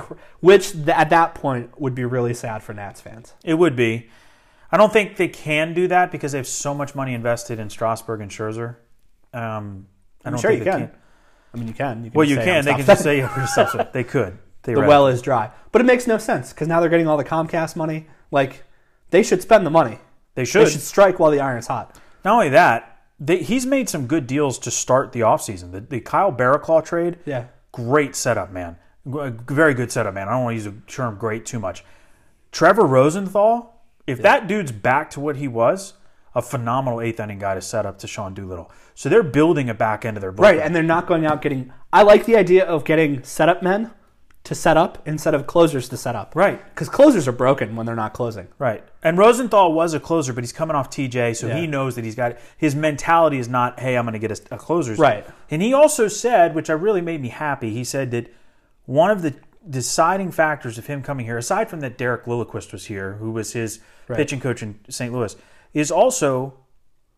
Speaker 2: at that point would be really sad for Nats fans.
Speaker 1: It would be. I don't think they can do that because they have so much money invested in Strasburg and Scherzer.
Speaker 2: I'm sure you can. I mean, you can.
Speaker 1: Well, you can. They can just say they could.
Speaker 2: The well is dry. But it makes no sense because now they're getting all the Comcast money. Like, they should spend the money.
Speaker 1: They should
Speaker 2: strike while the iron's hot.
Speaker 1: Not only that, he's made some good deals to start the offseason. The Kyle Barraclough trade, great setup, man. Very good setup, man. I don't want to use the term great too much. Trevor Rosenthal, if that dude's back to what he was, a phenomenal eighth-inning guy to set up to Sean Doolittle. So they're building a back end of their bullpen.
Speaker 2: Right, and they're not going out getting... I like the idea of getting setup men to set up instead of closers to set up.
Speaker 1: Right.
Speaker 2: Because closers are broken when they're not closing.
Speaker 1: Right. And Rosenthal was a closer, but he's coming off TJ, so he knows that he's got... His mentality is not, hey, I'm going to get a closer's.
Speaker 2: Right.
Speaker 1: And he also said, which really made me happy, he said that one of the deciding factors of him coming here, aside from that Derek Lilliquist was here, who was his pitching coach in St. Louis, is also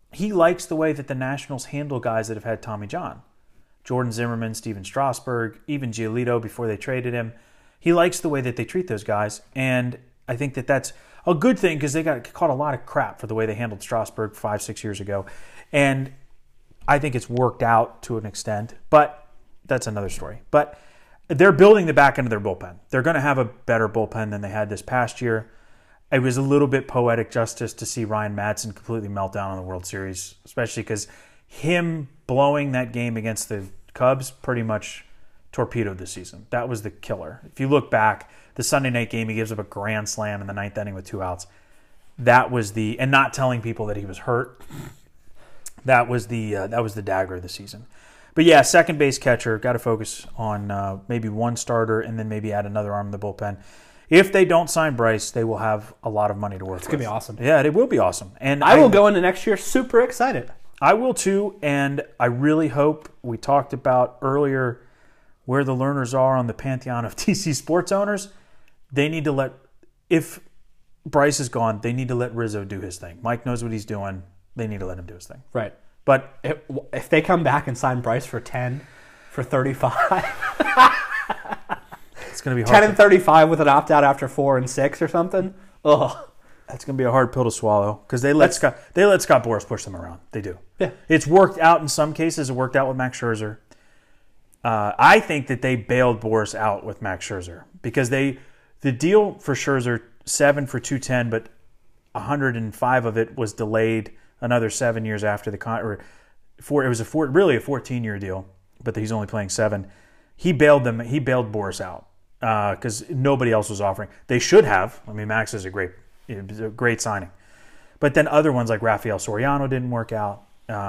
Speaker 1: he likes the way that the Nationals handle guys that have had Tommy John. Jordan Zimmerman, Steven Strasburg, even Giolito before they traded him. He likes the way that they treat those guys, and I think that that's a good thing because they got caught a lot of crap for the way they handled Strasburg 5-6 years ago. And I think it's worked out to an extent, but that's another story. But they're building the back end of their bullpen. They're going to have a better bullpen than they had this past year. It was a little bit poetic justice to see Ryan Madsen completely melt down on the World Series, especially because him blowing that game against the Cubs pretty much torpedoed the season. That was the killer. If you look back, the Sunday night game, he gives up a grand slam in the ninth inning with 2 outs. That was and not telling people that he was hurt. That was the dagger of the season. But yeah, second base catcher, got to focus on maybe one starter and then maybe add another arm in the bullpen. If they don't sign Bryce, they will have a lot of money to work with.
Speaker 2: It's going to be awesome.
Speaker 1: Yeah, it will be awesome. And
Speaker 2: I will go into next year super excited.
Speaker 1: I will too, and I really hope, we talked about earlier where the learners are on the pantheon of DC sports owners. They need to if Bryce is gone, they need to let Rizzo do his thing. Mike knows what he's doing. They need to let him do his thing.
Speaker 2: Right.
Speaker 1: But
Speaker 2: if they come back and sign Bryce for 10, for 35,
Speaker 1: it's going to be hard.
Speaker 2: 10 and 35 with an opt-out after 4 and 6 or something. Ugh.
Speaker 1: That's going to be a hard pill to swallow because they let Scott Boras push them around. They do.
Speaker 2: Yeah.
Speaker 1: It's worked out in some cases. It worked out with Max Scherzer. I think that they bailed Boras out with Max Scherzer because the deal for Scherzer, 7 for $210, but 105 of it was delayed another 7 years after the contract. It was really a 14-year deal, but he's only playing 7. He bailed Boras out because nobody else was offering. They should have. I mean, Max is a great signing, but then other ones like Rafael Soriano didn't work out.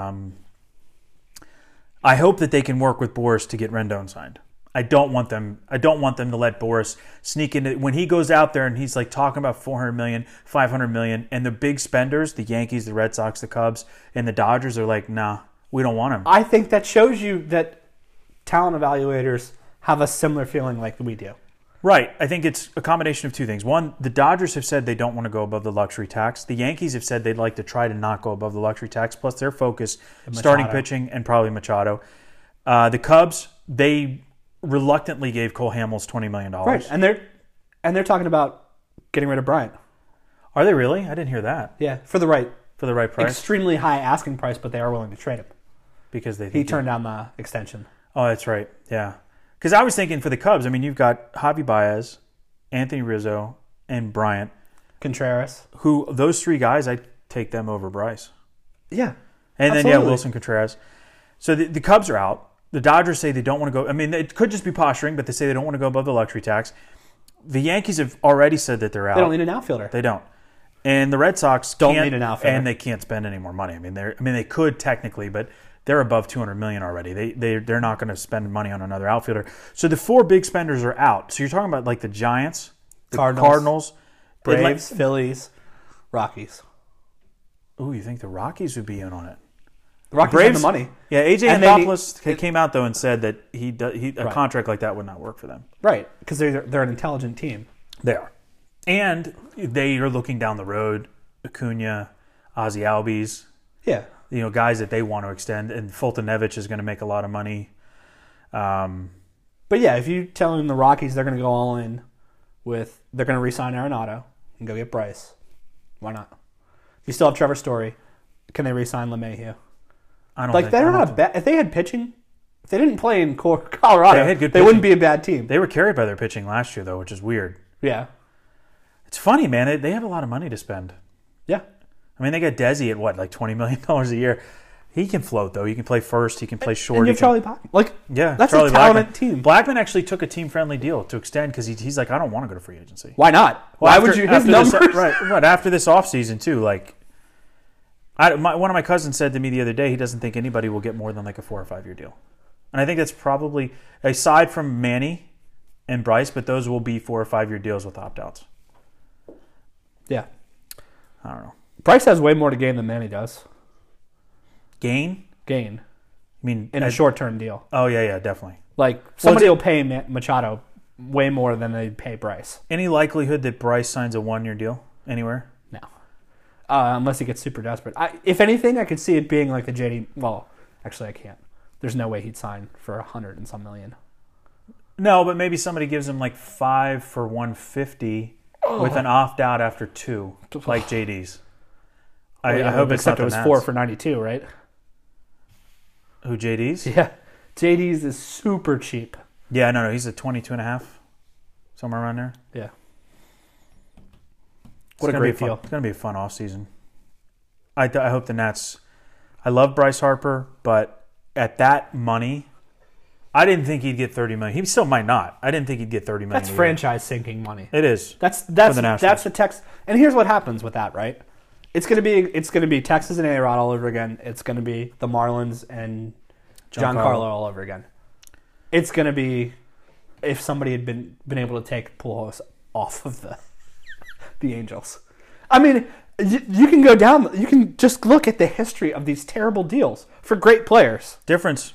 Speaker 1: I hope that they can work with Boras to get Rendon signed. I don't want them to let Boras sneak into when he goes out there and he's like talking about $400 million, $500 million, and the big spenders, the Yankees, the Red Sox, the Cubs, and the Dodgers are like, nah, we don't want him.
Speaker 2: I think that shows you that talent evaluators have a similar feeling like we do.
Speaker 1: Right. I think it's a combination of two things. One, the Dodgers have said they don't want to go above the luxury tax. The Yankees have said they'd like to try to not go above the luxury tax, plus their focus, starting pitching and probably Machado. The Cubs, they reluctantly gave Cole Hamels $20 million.
Speaker 2: Right, and they're talking about getting rid of Bryant.
Speaker 1: Are they really? I didn't hear that.
Speaker 2: Yeah, for the right
Speaker 1: price.
Speaker 2: Extremely high asking price, but they are willing to trade him
Speaker 1: because
Speaker 2: he turned down the extension.
Speaker 1: Oh, that's right. Yeah, because I was thinking for the Cubs. I mean, you've got Javi Baez, Anthony Rizzo, and Bryant
Speaker 2: Contreras.
Speaker 1: Who those 3 guys? I take them over Bryce.
Speaker 2: Yeah,
Speaker 1: and
Speaker 2: absolutely.
Speaker 1: Then Wilson Contreras. So the Cubs are out. The Dodgers say they don't want to go. I mean, it could just be posturing, but they say they don't want to go above the luxury tax. The Yankees have already said that they're out.
Speaker 2: They don't need an outfielder.
Speaker 1: They don't. And the Red Sox
Speaker 2: don't need an outfielder,
Speaker 1: and they can't spend any more money. I mean, they could technically, but they're above $200 million already. They're not going to spend money on another outfielder. So the 4 big spenders are out. So you're talking about like the Giants, the Cardinals,
Speaker 2: Braves, Phillies, Rockies.
Speaker 1: Ooh, you think the Rockies would be in on it?
Speaker 2: The Rockies have the money.
Speaker 1: Yeah, AJ Anthopoulos came out though and said that a contract like that would not work for them.
Speaker 2: Right, because they're an intelligent team.
Speaker 1: They are, and they are looking down the road. Acuna, Ozzie Albies, guys that they want to extend, and Fultonevich is going to make a lot of money.
Speaker 2: But yeah, if you tell them the Rockies they're going to go all in they're going to re-sign Arenado and go get Bryce, why not? You still have Trevor Story. Can they re-sign LeMahieu?
Speaker 1: I don't think
Speaker 2: they're not bad. If they had pitching, if they didn't play in Colorado, they wouldn't be a bad team.
Speaker 1: They were carried by their pitching last year, though, which is weird.
Speaker 2: Yeah.
Speaker 1: It's funny, man. They have a lot of money to spend.
Speaker 2: Yeah.
Speaker 1: I mean, they got Desi at like $20 million a year. He can float, though. He can play first. He can play short.
Speaker 2: And you have Charlie Blackmon. That's
Speaker 1: Charlie
Speaker 2: a talented team.
Speaker 1: Blackmon actually took a team-friendly deal to extend because he's like, I don't want to go to free agency.
Speaker 2: Why not? Why would you? His numbers.
Speaker 1: After this offseason, too, like, one of my cousins said to me the other day he doesn't think anybody will get more than like a 4 or 5 year deal. And I think that's probably, aside from Manny and Bryce, but those will be 4 or 5 year deals with opt-outs.
Speaker 2: Yeah.
Speaker 1: I don't know.
Speaker 2: Bryce has way more to gain than Manny does.
Speaker 1: Gain?
Speaker 2: I
Speaker 1: mean,
Speaker 2: in a short-term deal.
Speaker 1: Oh, yeah, definitely.
Speaker 2: Like, somebody will pay Machado way more than they pay Bryce.
Speaker 1: Any likelihood that Bryce signs a 1 year deal anywhere?
Speaker 2: No. unless he gets super desperate. If anything, I could see it being like the JD. Well, actually, I can't. There's no way he'd sign for 100 and some million.
Speaker 1: No, but maybe somebody gives him like 5 for 150 with an opt out after 2, like JD's. I hope it's not
Speaker 2: it was 4 for 92, right?
Speaker 1: Who, JD's?
Speaker 2: Yeah, JD's is super cheap.
Speaker 1: Yeah, no, he's at 22.5, somewhere around there.
Speaker 2: Yeah.
Speaker 1: What
Speaker 2: a great deal.
Speaker 1: It's going to be a fun offseason. I hope the Nats. I love Bryce Harper, but at that money, I didn't think he'd get $30 million. He still might not. I didn't think he'd get $30 million.
Speaker 2: That's franchise sinking money.
Speaker 1: It is.
Speaker 2: That's the text. And here's what happens with that, right? It's gonna be Texas and A-Rod all over again. It's gonna be the Marlins and Giancarlo all over again. It's gonna be if somebody had been able to take Pujols off of the Angels. I mean, you can go down. You can just look at the history of these terrible deals for great players.
Speaker 1: Difference.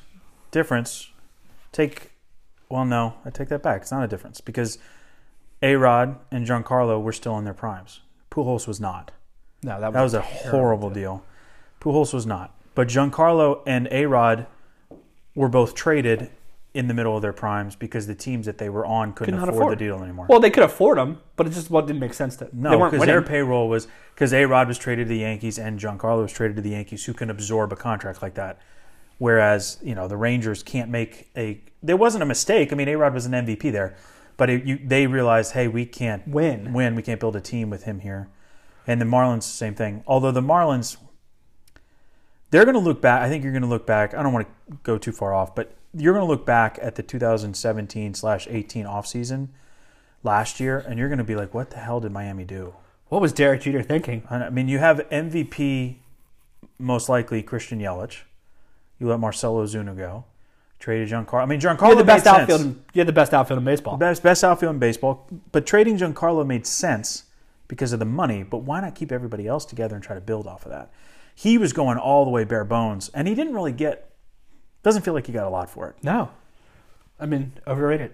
Speaker 1: Well, no, I take that back. It's not a difference because A-Rod and Giancarlo were still in their primes. Pujols was not.
Speaker 2: No,
Speaker 1: that was a horrible deal. Pujols was not. But Giancarlo and A-Rod were both traded in the middle of their primes because the teams that they were on couldn't afford the deal anymore.
Speaker 2: Well, they could afford them, but it just didn't make sense to.
Speaker 1: No, because their payroll was because A-Rod was traded to the Yankees and Giancarlo was traded to the Yankees, who can absorb a contract like that. Whereas the Rangers can't make a. There wasn't a mistake. I mean, A-Rod was an MVP there, but they realized, hey, we can't win. We can't build a team with him here. And the Marlins, same thing. Although the Marlins, they're going to look back. I think you're going to look back. I don't want to go too far off, but you're going to look back at the 2017/18 offseason last year, and you're going to be like, what the hell did Miami do?
Speaker 2: What was Derek Jeter thinking?
Speaker 1: I mean, you have MVP, most likely Christian Yelich. You let Marcell Ozuna go. Traded Giancarlo. I mean, Giancarlo
Speaker 2: you had the best
Speaker 1: made
Speaker 2: outfield.
Speaker 1: sense.
Speaker 2: You had the best outfield in baseball.
Speaker 1: Best outfield in baseball. But trading Giancarlo made sense because of the money. But why not keep everybody else together and try to build off of that? He was going all the way bare bones, and he didn't really get. Doesn't feel like he got a lot for it.
Speaker 2: No, I mean overrated.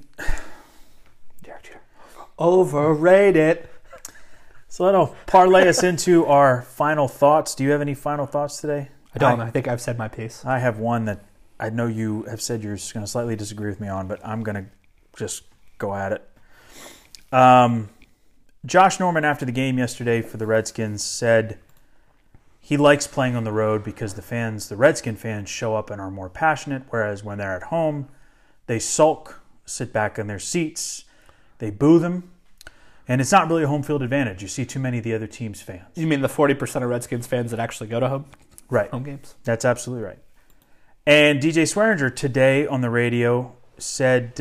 Speaker 2: Derek Jeter. Overrated.
Speaker 1: So that'll parlay us into our final thoughts. Do you have any final thoughts today?
Speaker 2: I don't. I think I've said my piece.
Speaker 1: I have one that I know you have said you're going to slightly disagree with me on, but I'm going to just go at it. Josh Norman, after the game yesterday for the Redskins, said he likes playing on the road because the Redskin fans, show up and are more passionate, whereas when they're at home, they sulk, sit back in their seats, they boo them, and it's not really a home field advantage. You see too many of the other team's fans.
Speaker 2: You mean the 40% of Redskins fans that actually go to home games?
Speaker 1: That's absolutely right. And DJ Swearinger today on the radio said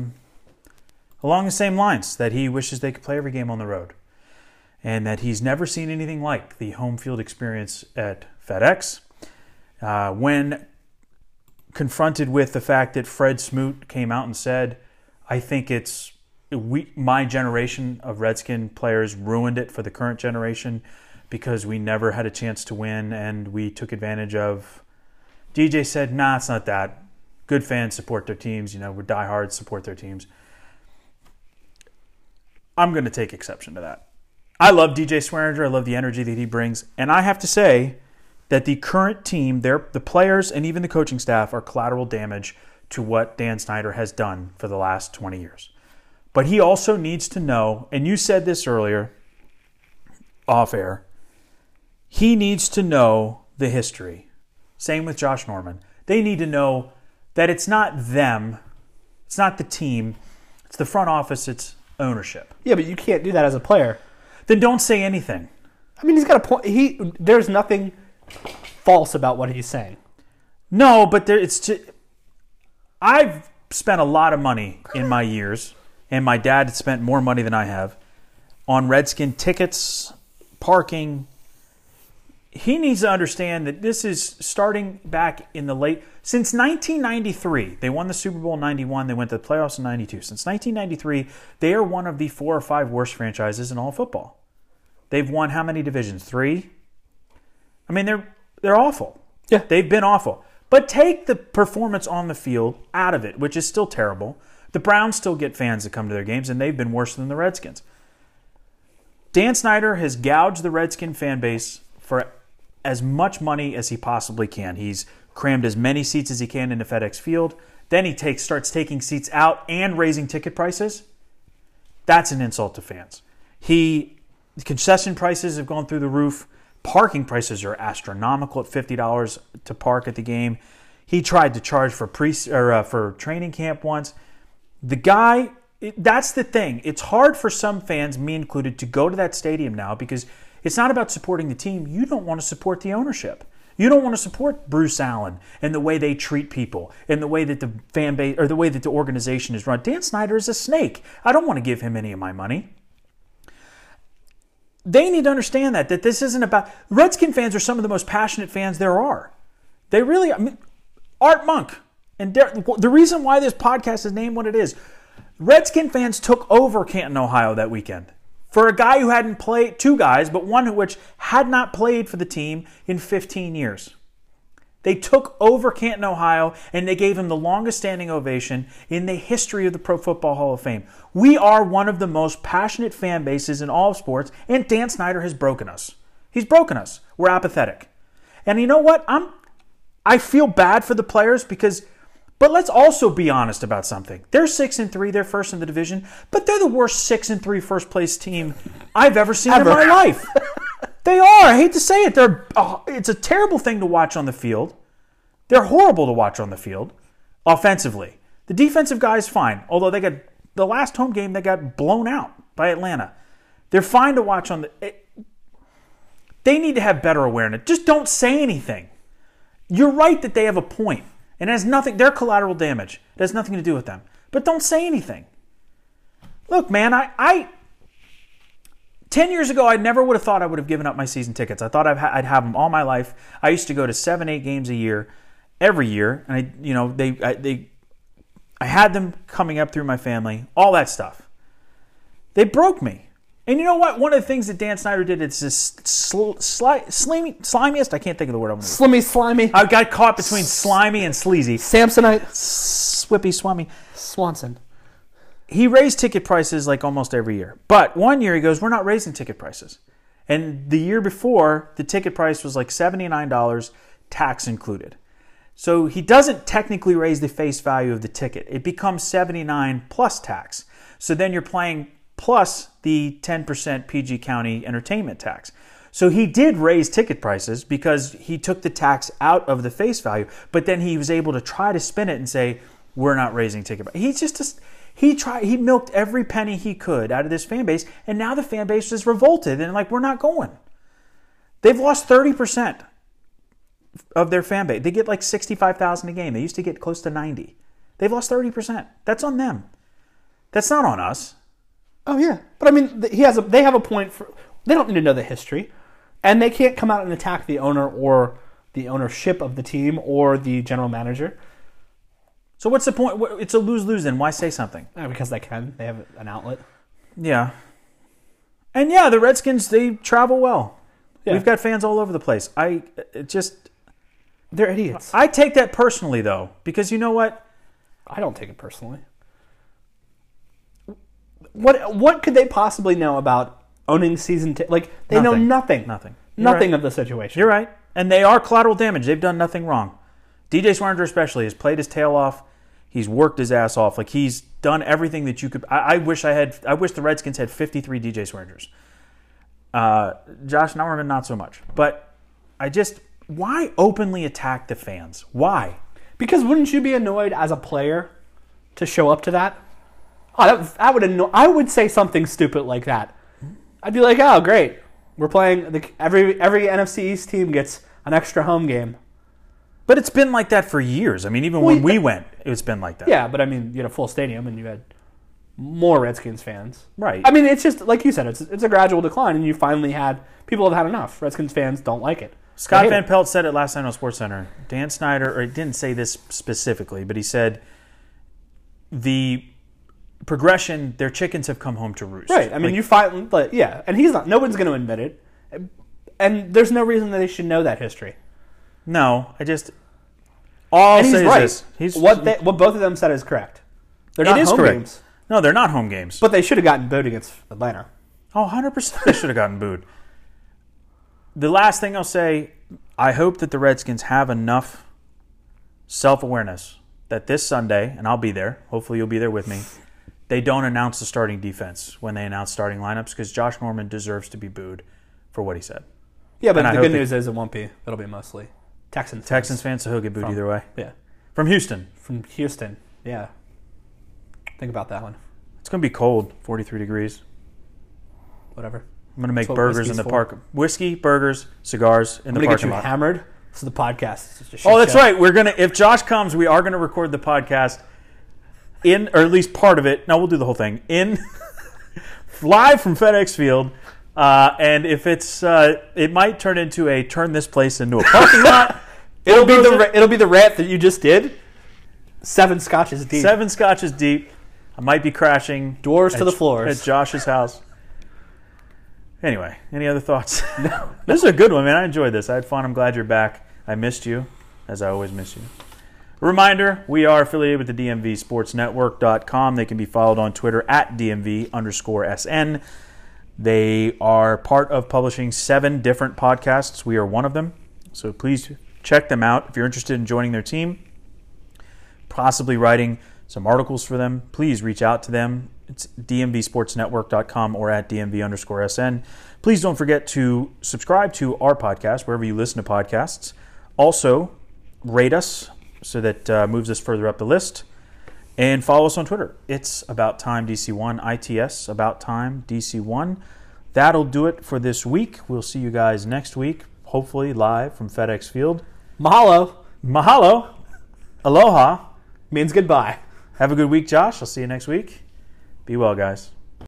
Speaker 1: along the same lines that he wishes they could play every game on the road and that he's never seen anything like the home field experience at FedEx. When confronted with the fact that Fred Smoot came out and said, I think it's my generation of Redskin players ruined it for the current generation because we never had a chance to win and we took advantage of. DJ said, nah, it's not that. Good fans support their teams. We're diehards, support their teams. I'm going to take exception to that. I love DJ Swearinger. I love the energy that he brings. And I have to say that the current team, the players and even the coaching staff are collateral damage to what Dan Snyder has done for the last 20 years. But he also needs to know, and you said this earlier, off air, he needs to know the history. Same with Josh Norman. They need to know that it's not them, it's not the team, it's the front office, it's ownership.
Speaker 2: Yeah, but you can't do that as a player.
Speaker 1: Then don't say anything.
Speaker 2: I mean, he's got a point. There's nothing false about what he's saying.
Speaker 1: No, but I've spent a lot of money in my years, and my dad spent more money than I have, on Redskin tickets, parking. He needs to understand that this is starting back in the since 1993. They won the Super Bowl in 91. They went to the playoffs in 92. Since 1993, they are one of the 4 or 5 worst franchises in all football. They've won how many divisions? 3? I mean, they're awful.
Speaker 2: Yeah.
Speaker 1: They've been awful. But take the performance on the field out of it, which is still terrible. The Browns still get fans that come to their games, and they've been worse than the Redskins. Dan Snyder has gouged the Redskin fan base for as much money as he possibly can. He's crammed as many seats as he can into FedEx Field. Then he starts taking seats out and raising ticket prices. That's an insult to fans. Concession prices have gone through the roof. Parking prices are astronomical at $50 to park at the game. He tried to charge for training camp once. The guy, that's the thing. It's hard for some fans, me included, to go to that stadium now because it's not about supporting the team. You don't want to support the ownership. You don't want to support Bruce Allen and the way they treat people and the way that the fan base or the way that the organization is run. Dan Snyder is a snake. I don't want to give him any of my money. They need to understand that this isn't about... Redskin fans are some of the most passionate fans there are. They really... Art Monk. And the reason why this podcast is named what it is, Redskin fans took over Canton, Ohio that weekend. For a guy who hadn't played... Two guys, but one which had not played for the team in 15 years. They took over Canton, Ohio, and they gave him the longest standing ovation in the history of the Pro Football Hall of Fame. We are one of the most passionate fan bases in all of sports, and Dan Snyder has broken us. He's broken us. We're apathetic. And you know what? I feel bad for the players but let's also be honest about something. They're 6-3, they're first in the division, but they're the worst 6-3 first place team I've ever seen in my life. They are. I hate to say it. It's a terrible thing to watch on the field. They're horrible to watch on the field offensively. The defensive guy is fine, although they got the last home game they got blown out by Atlanta. They're fine to watch on they need to have better awareness. Just don't say anything. You're right that they have a point, and it has nothing. They're collateral damage. It has nothing to do with them. But don't say anything. Look, man, 10 years ago, I never would have thought I would have given up my season tickets. I thought I'd have them all my life. I used to go to 7-8 games a year, every year, and I had them coming up through my family, all that stuff. They broke me. And you know what? One of the things that Dan Snyder did is this slimiest. I can't think of the word I'm going to
Speaker 2: Slimy.
Speaker 1: I got caught between slimy and sleazy.
Speaker 2: Samsonite.
Speaker 1: Swippy Swummy.
Speaker 2: Swanson.
Speaker 1: He raised ticket prices like almost every year. But one year he goes, we're not raising ticket prices. And the year before, the ticket price was like $79, tax included. So he doesn't technically raise the face value of the ticket. It becomes $79 plus tax. So then you're playing plus the 10% PG County entertainment tax. So he did raise ticket prices because he took the tax out of the face value. But then he was able to try to spin it and say, we're not raising ticket prices. He milked every penny he could out of this fan base, and now the fan base is revolted and we're not going. They've lost 30% of their fan base. They get like 65,000 a game. They used to get close to 90. They've lost 30%. That's on them. That's not on us.
Speaker 2: Oh yeah, but I mean, they have a point. They don't need to know the history, and they can't come out and attack the owner or the ownership of the team or the general manager.
Speaker 1: So what's the point? It's a lose-lose then. Why say something?
Speaker 2: Because they can. They have an outlet.
Speaker 1: Yeah. And yeah, the Redskins, they travel well. Yeah. We've got fans all over the place.
Speaker 2: They're idiots.
Speaker 1: I take that personally, though, because you know what?
Speaker 2: I don't take it personally. What could they possibly know about owning season tickets? They know nothing. Nothing of the situation.
Speaker 1: You're right. And they are collateral damage. They've done nothing wrong. DJ Swearinger especially has played his tail off. He's worked his ass off. He's done everything that you could. I wish the Redskins had 53 DJ Swearingers. Josh Norman, not so much. But why openly attack the fans? Why?
Speaker 2: Because wouldn't you be annoyed as a player to show up to that? Oh, I would say something stupid like that. I'd be like, oh, great. We're playing, every NFC East team gets an extra home game.
Speaker 1: But it's been like that for years. I mean, even when we went, it's been like that.
Speaker 2: Yeah, but I mean, you had a full stadium and you had more Redskins fans.
Speaker 1: Right.
Speaker 2: I mean, it's just, like you said, it's a gradual decline, and you finally people have had enough. Redskins fans don't like it.
Speaker 1: Scott Van Pelt said it last night on SportsCenter. Dan Snyder, or he didn't say this specifically, but he said the progression, their chickens have come home to roost.
Speaker 2: Right. I mean, and he's not. No one's going to admit it. And there's no reason that they should know that history.
Speaker 1: No, I'll say
Speaker 2: right.
Speaker 1: This.
Speaker 2: What both of them said is correct. They're not home games.
Speaker 1: No, they're not home games.
Speaker 2: But they should have gotten booed against Atlanta.
Speaker 1: Oh, 100% they should have gotten booed. The last thing I'll say, I hope that the Redskins have enough self-awareness that this Sunday, and I'll be there, hopefully you'll be there with me, they don't announce the starting defense when they announce starting lineups, because Josh Norman deserves to be booed for what he said.
Speaker 2: Yeah, but
Speaker 1: And I
Speaker 2: the
Speaker 1: hope
Speaker 2: good
Speaker 1: that-
Speaker 2: news is it won't be. It'll be mostly Texans.
Speaker 1: Texans fans, so he'll get booed either way.
Speaker 2: Yeah.
Speaker 1: From Houston.
Speaker 2: From Houston. Yeah. Think about that one.
Speaker 1: It's going to be cold, 43 degrees.
Speaker 2: Whatever.
Speaker 1: I'm going to make
Speaker 2: That's what
Speaker 1: burgers in
Speaker 2: whiskey's
Speaker 1: the
Speaker 2: for.
Speaker 1: park. Whiskey, burgers, cigars in
Speaker 2: I'm
Speaker 1: the
Speaker 2: going to get
Speaker 1: parking
Speaker 2: you
Speaker 1: lot.
Speaker 2: hammered. This is the podcast. It's just a shit
Speaker 1: Oh, that's
Speaker 2: show.
Speaker 1: right. We're going to, if Josh comes, we are going to record the podcast in, or at least part of it. No, we'll do the whole thing in live from FedEx Field. And if it's, it might turn into a turn this place into a parking lot.
Speaker 2: It'll be the rant that you just did. 7 scotches deep.
Speaker 1: 7 scotches deep. I might be crashing.
Speaker 2: Doors to the floors.
Speaker 1: At Josh's house. Anyway, any other thoughts? No. This is a good one, man. I enjoyed this. I had fun. I'm glad you're back. I missed you, as I always miss you. A reminder, we are affiliated with the DMVSportsNetwork.com. They can be followed on Twitter at DMV_SN. They are part of publishing 7 different podcasts. We are one of them. So please check them out. If you're interested in joining their team, possibly writing some articles for them, please reach out to them. It's DMVSportsNetwork.com or at DMV_SN. Please don't forget to subscribe to our podcast wherever you listen to podcasts. Also, rate us so that moves us further up the list. And follow us on Twitter. It's About Time DC1, ITS About Time DC1. That'll do it for this week. We'll see you guys next week, hopefully live from FedEx Field.
Speaker 2: Mahalo.
Speaker 1: Mahalo. Aloha.
Speaker 2: Means goodbye.
Speaker 1: Have a good week, Josh. I'll see you next week. Be well, guys.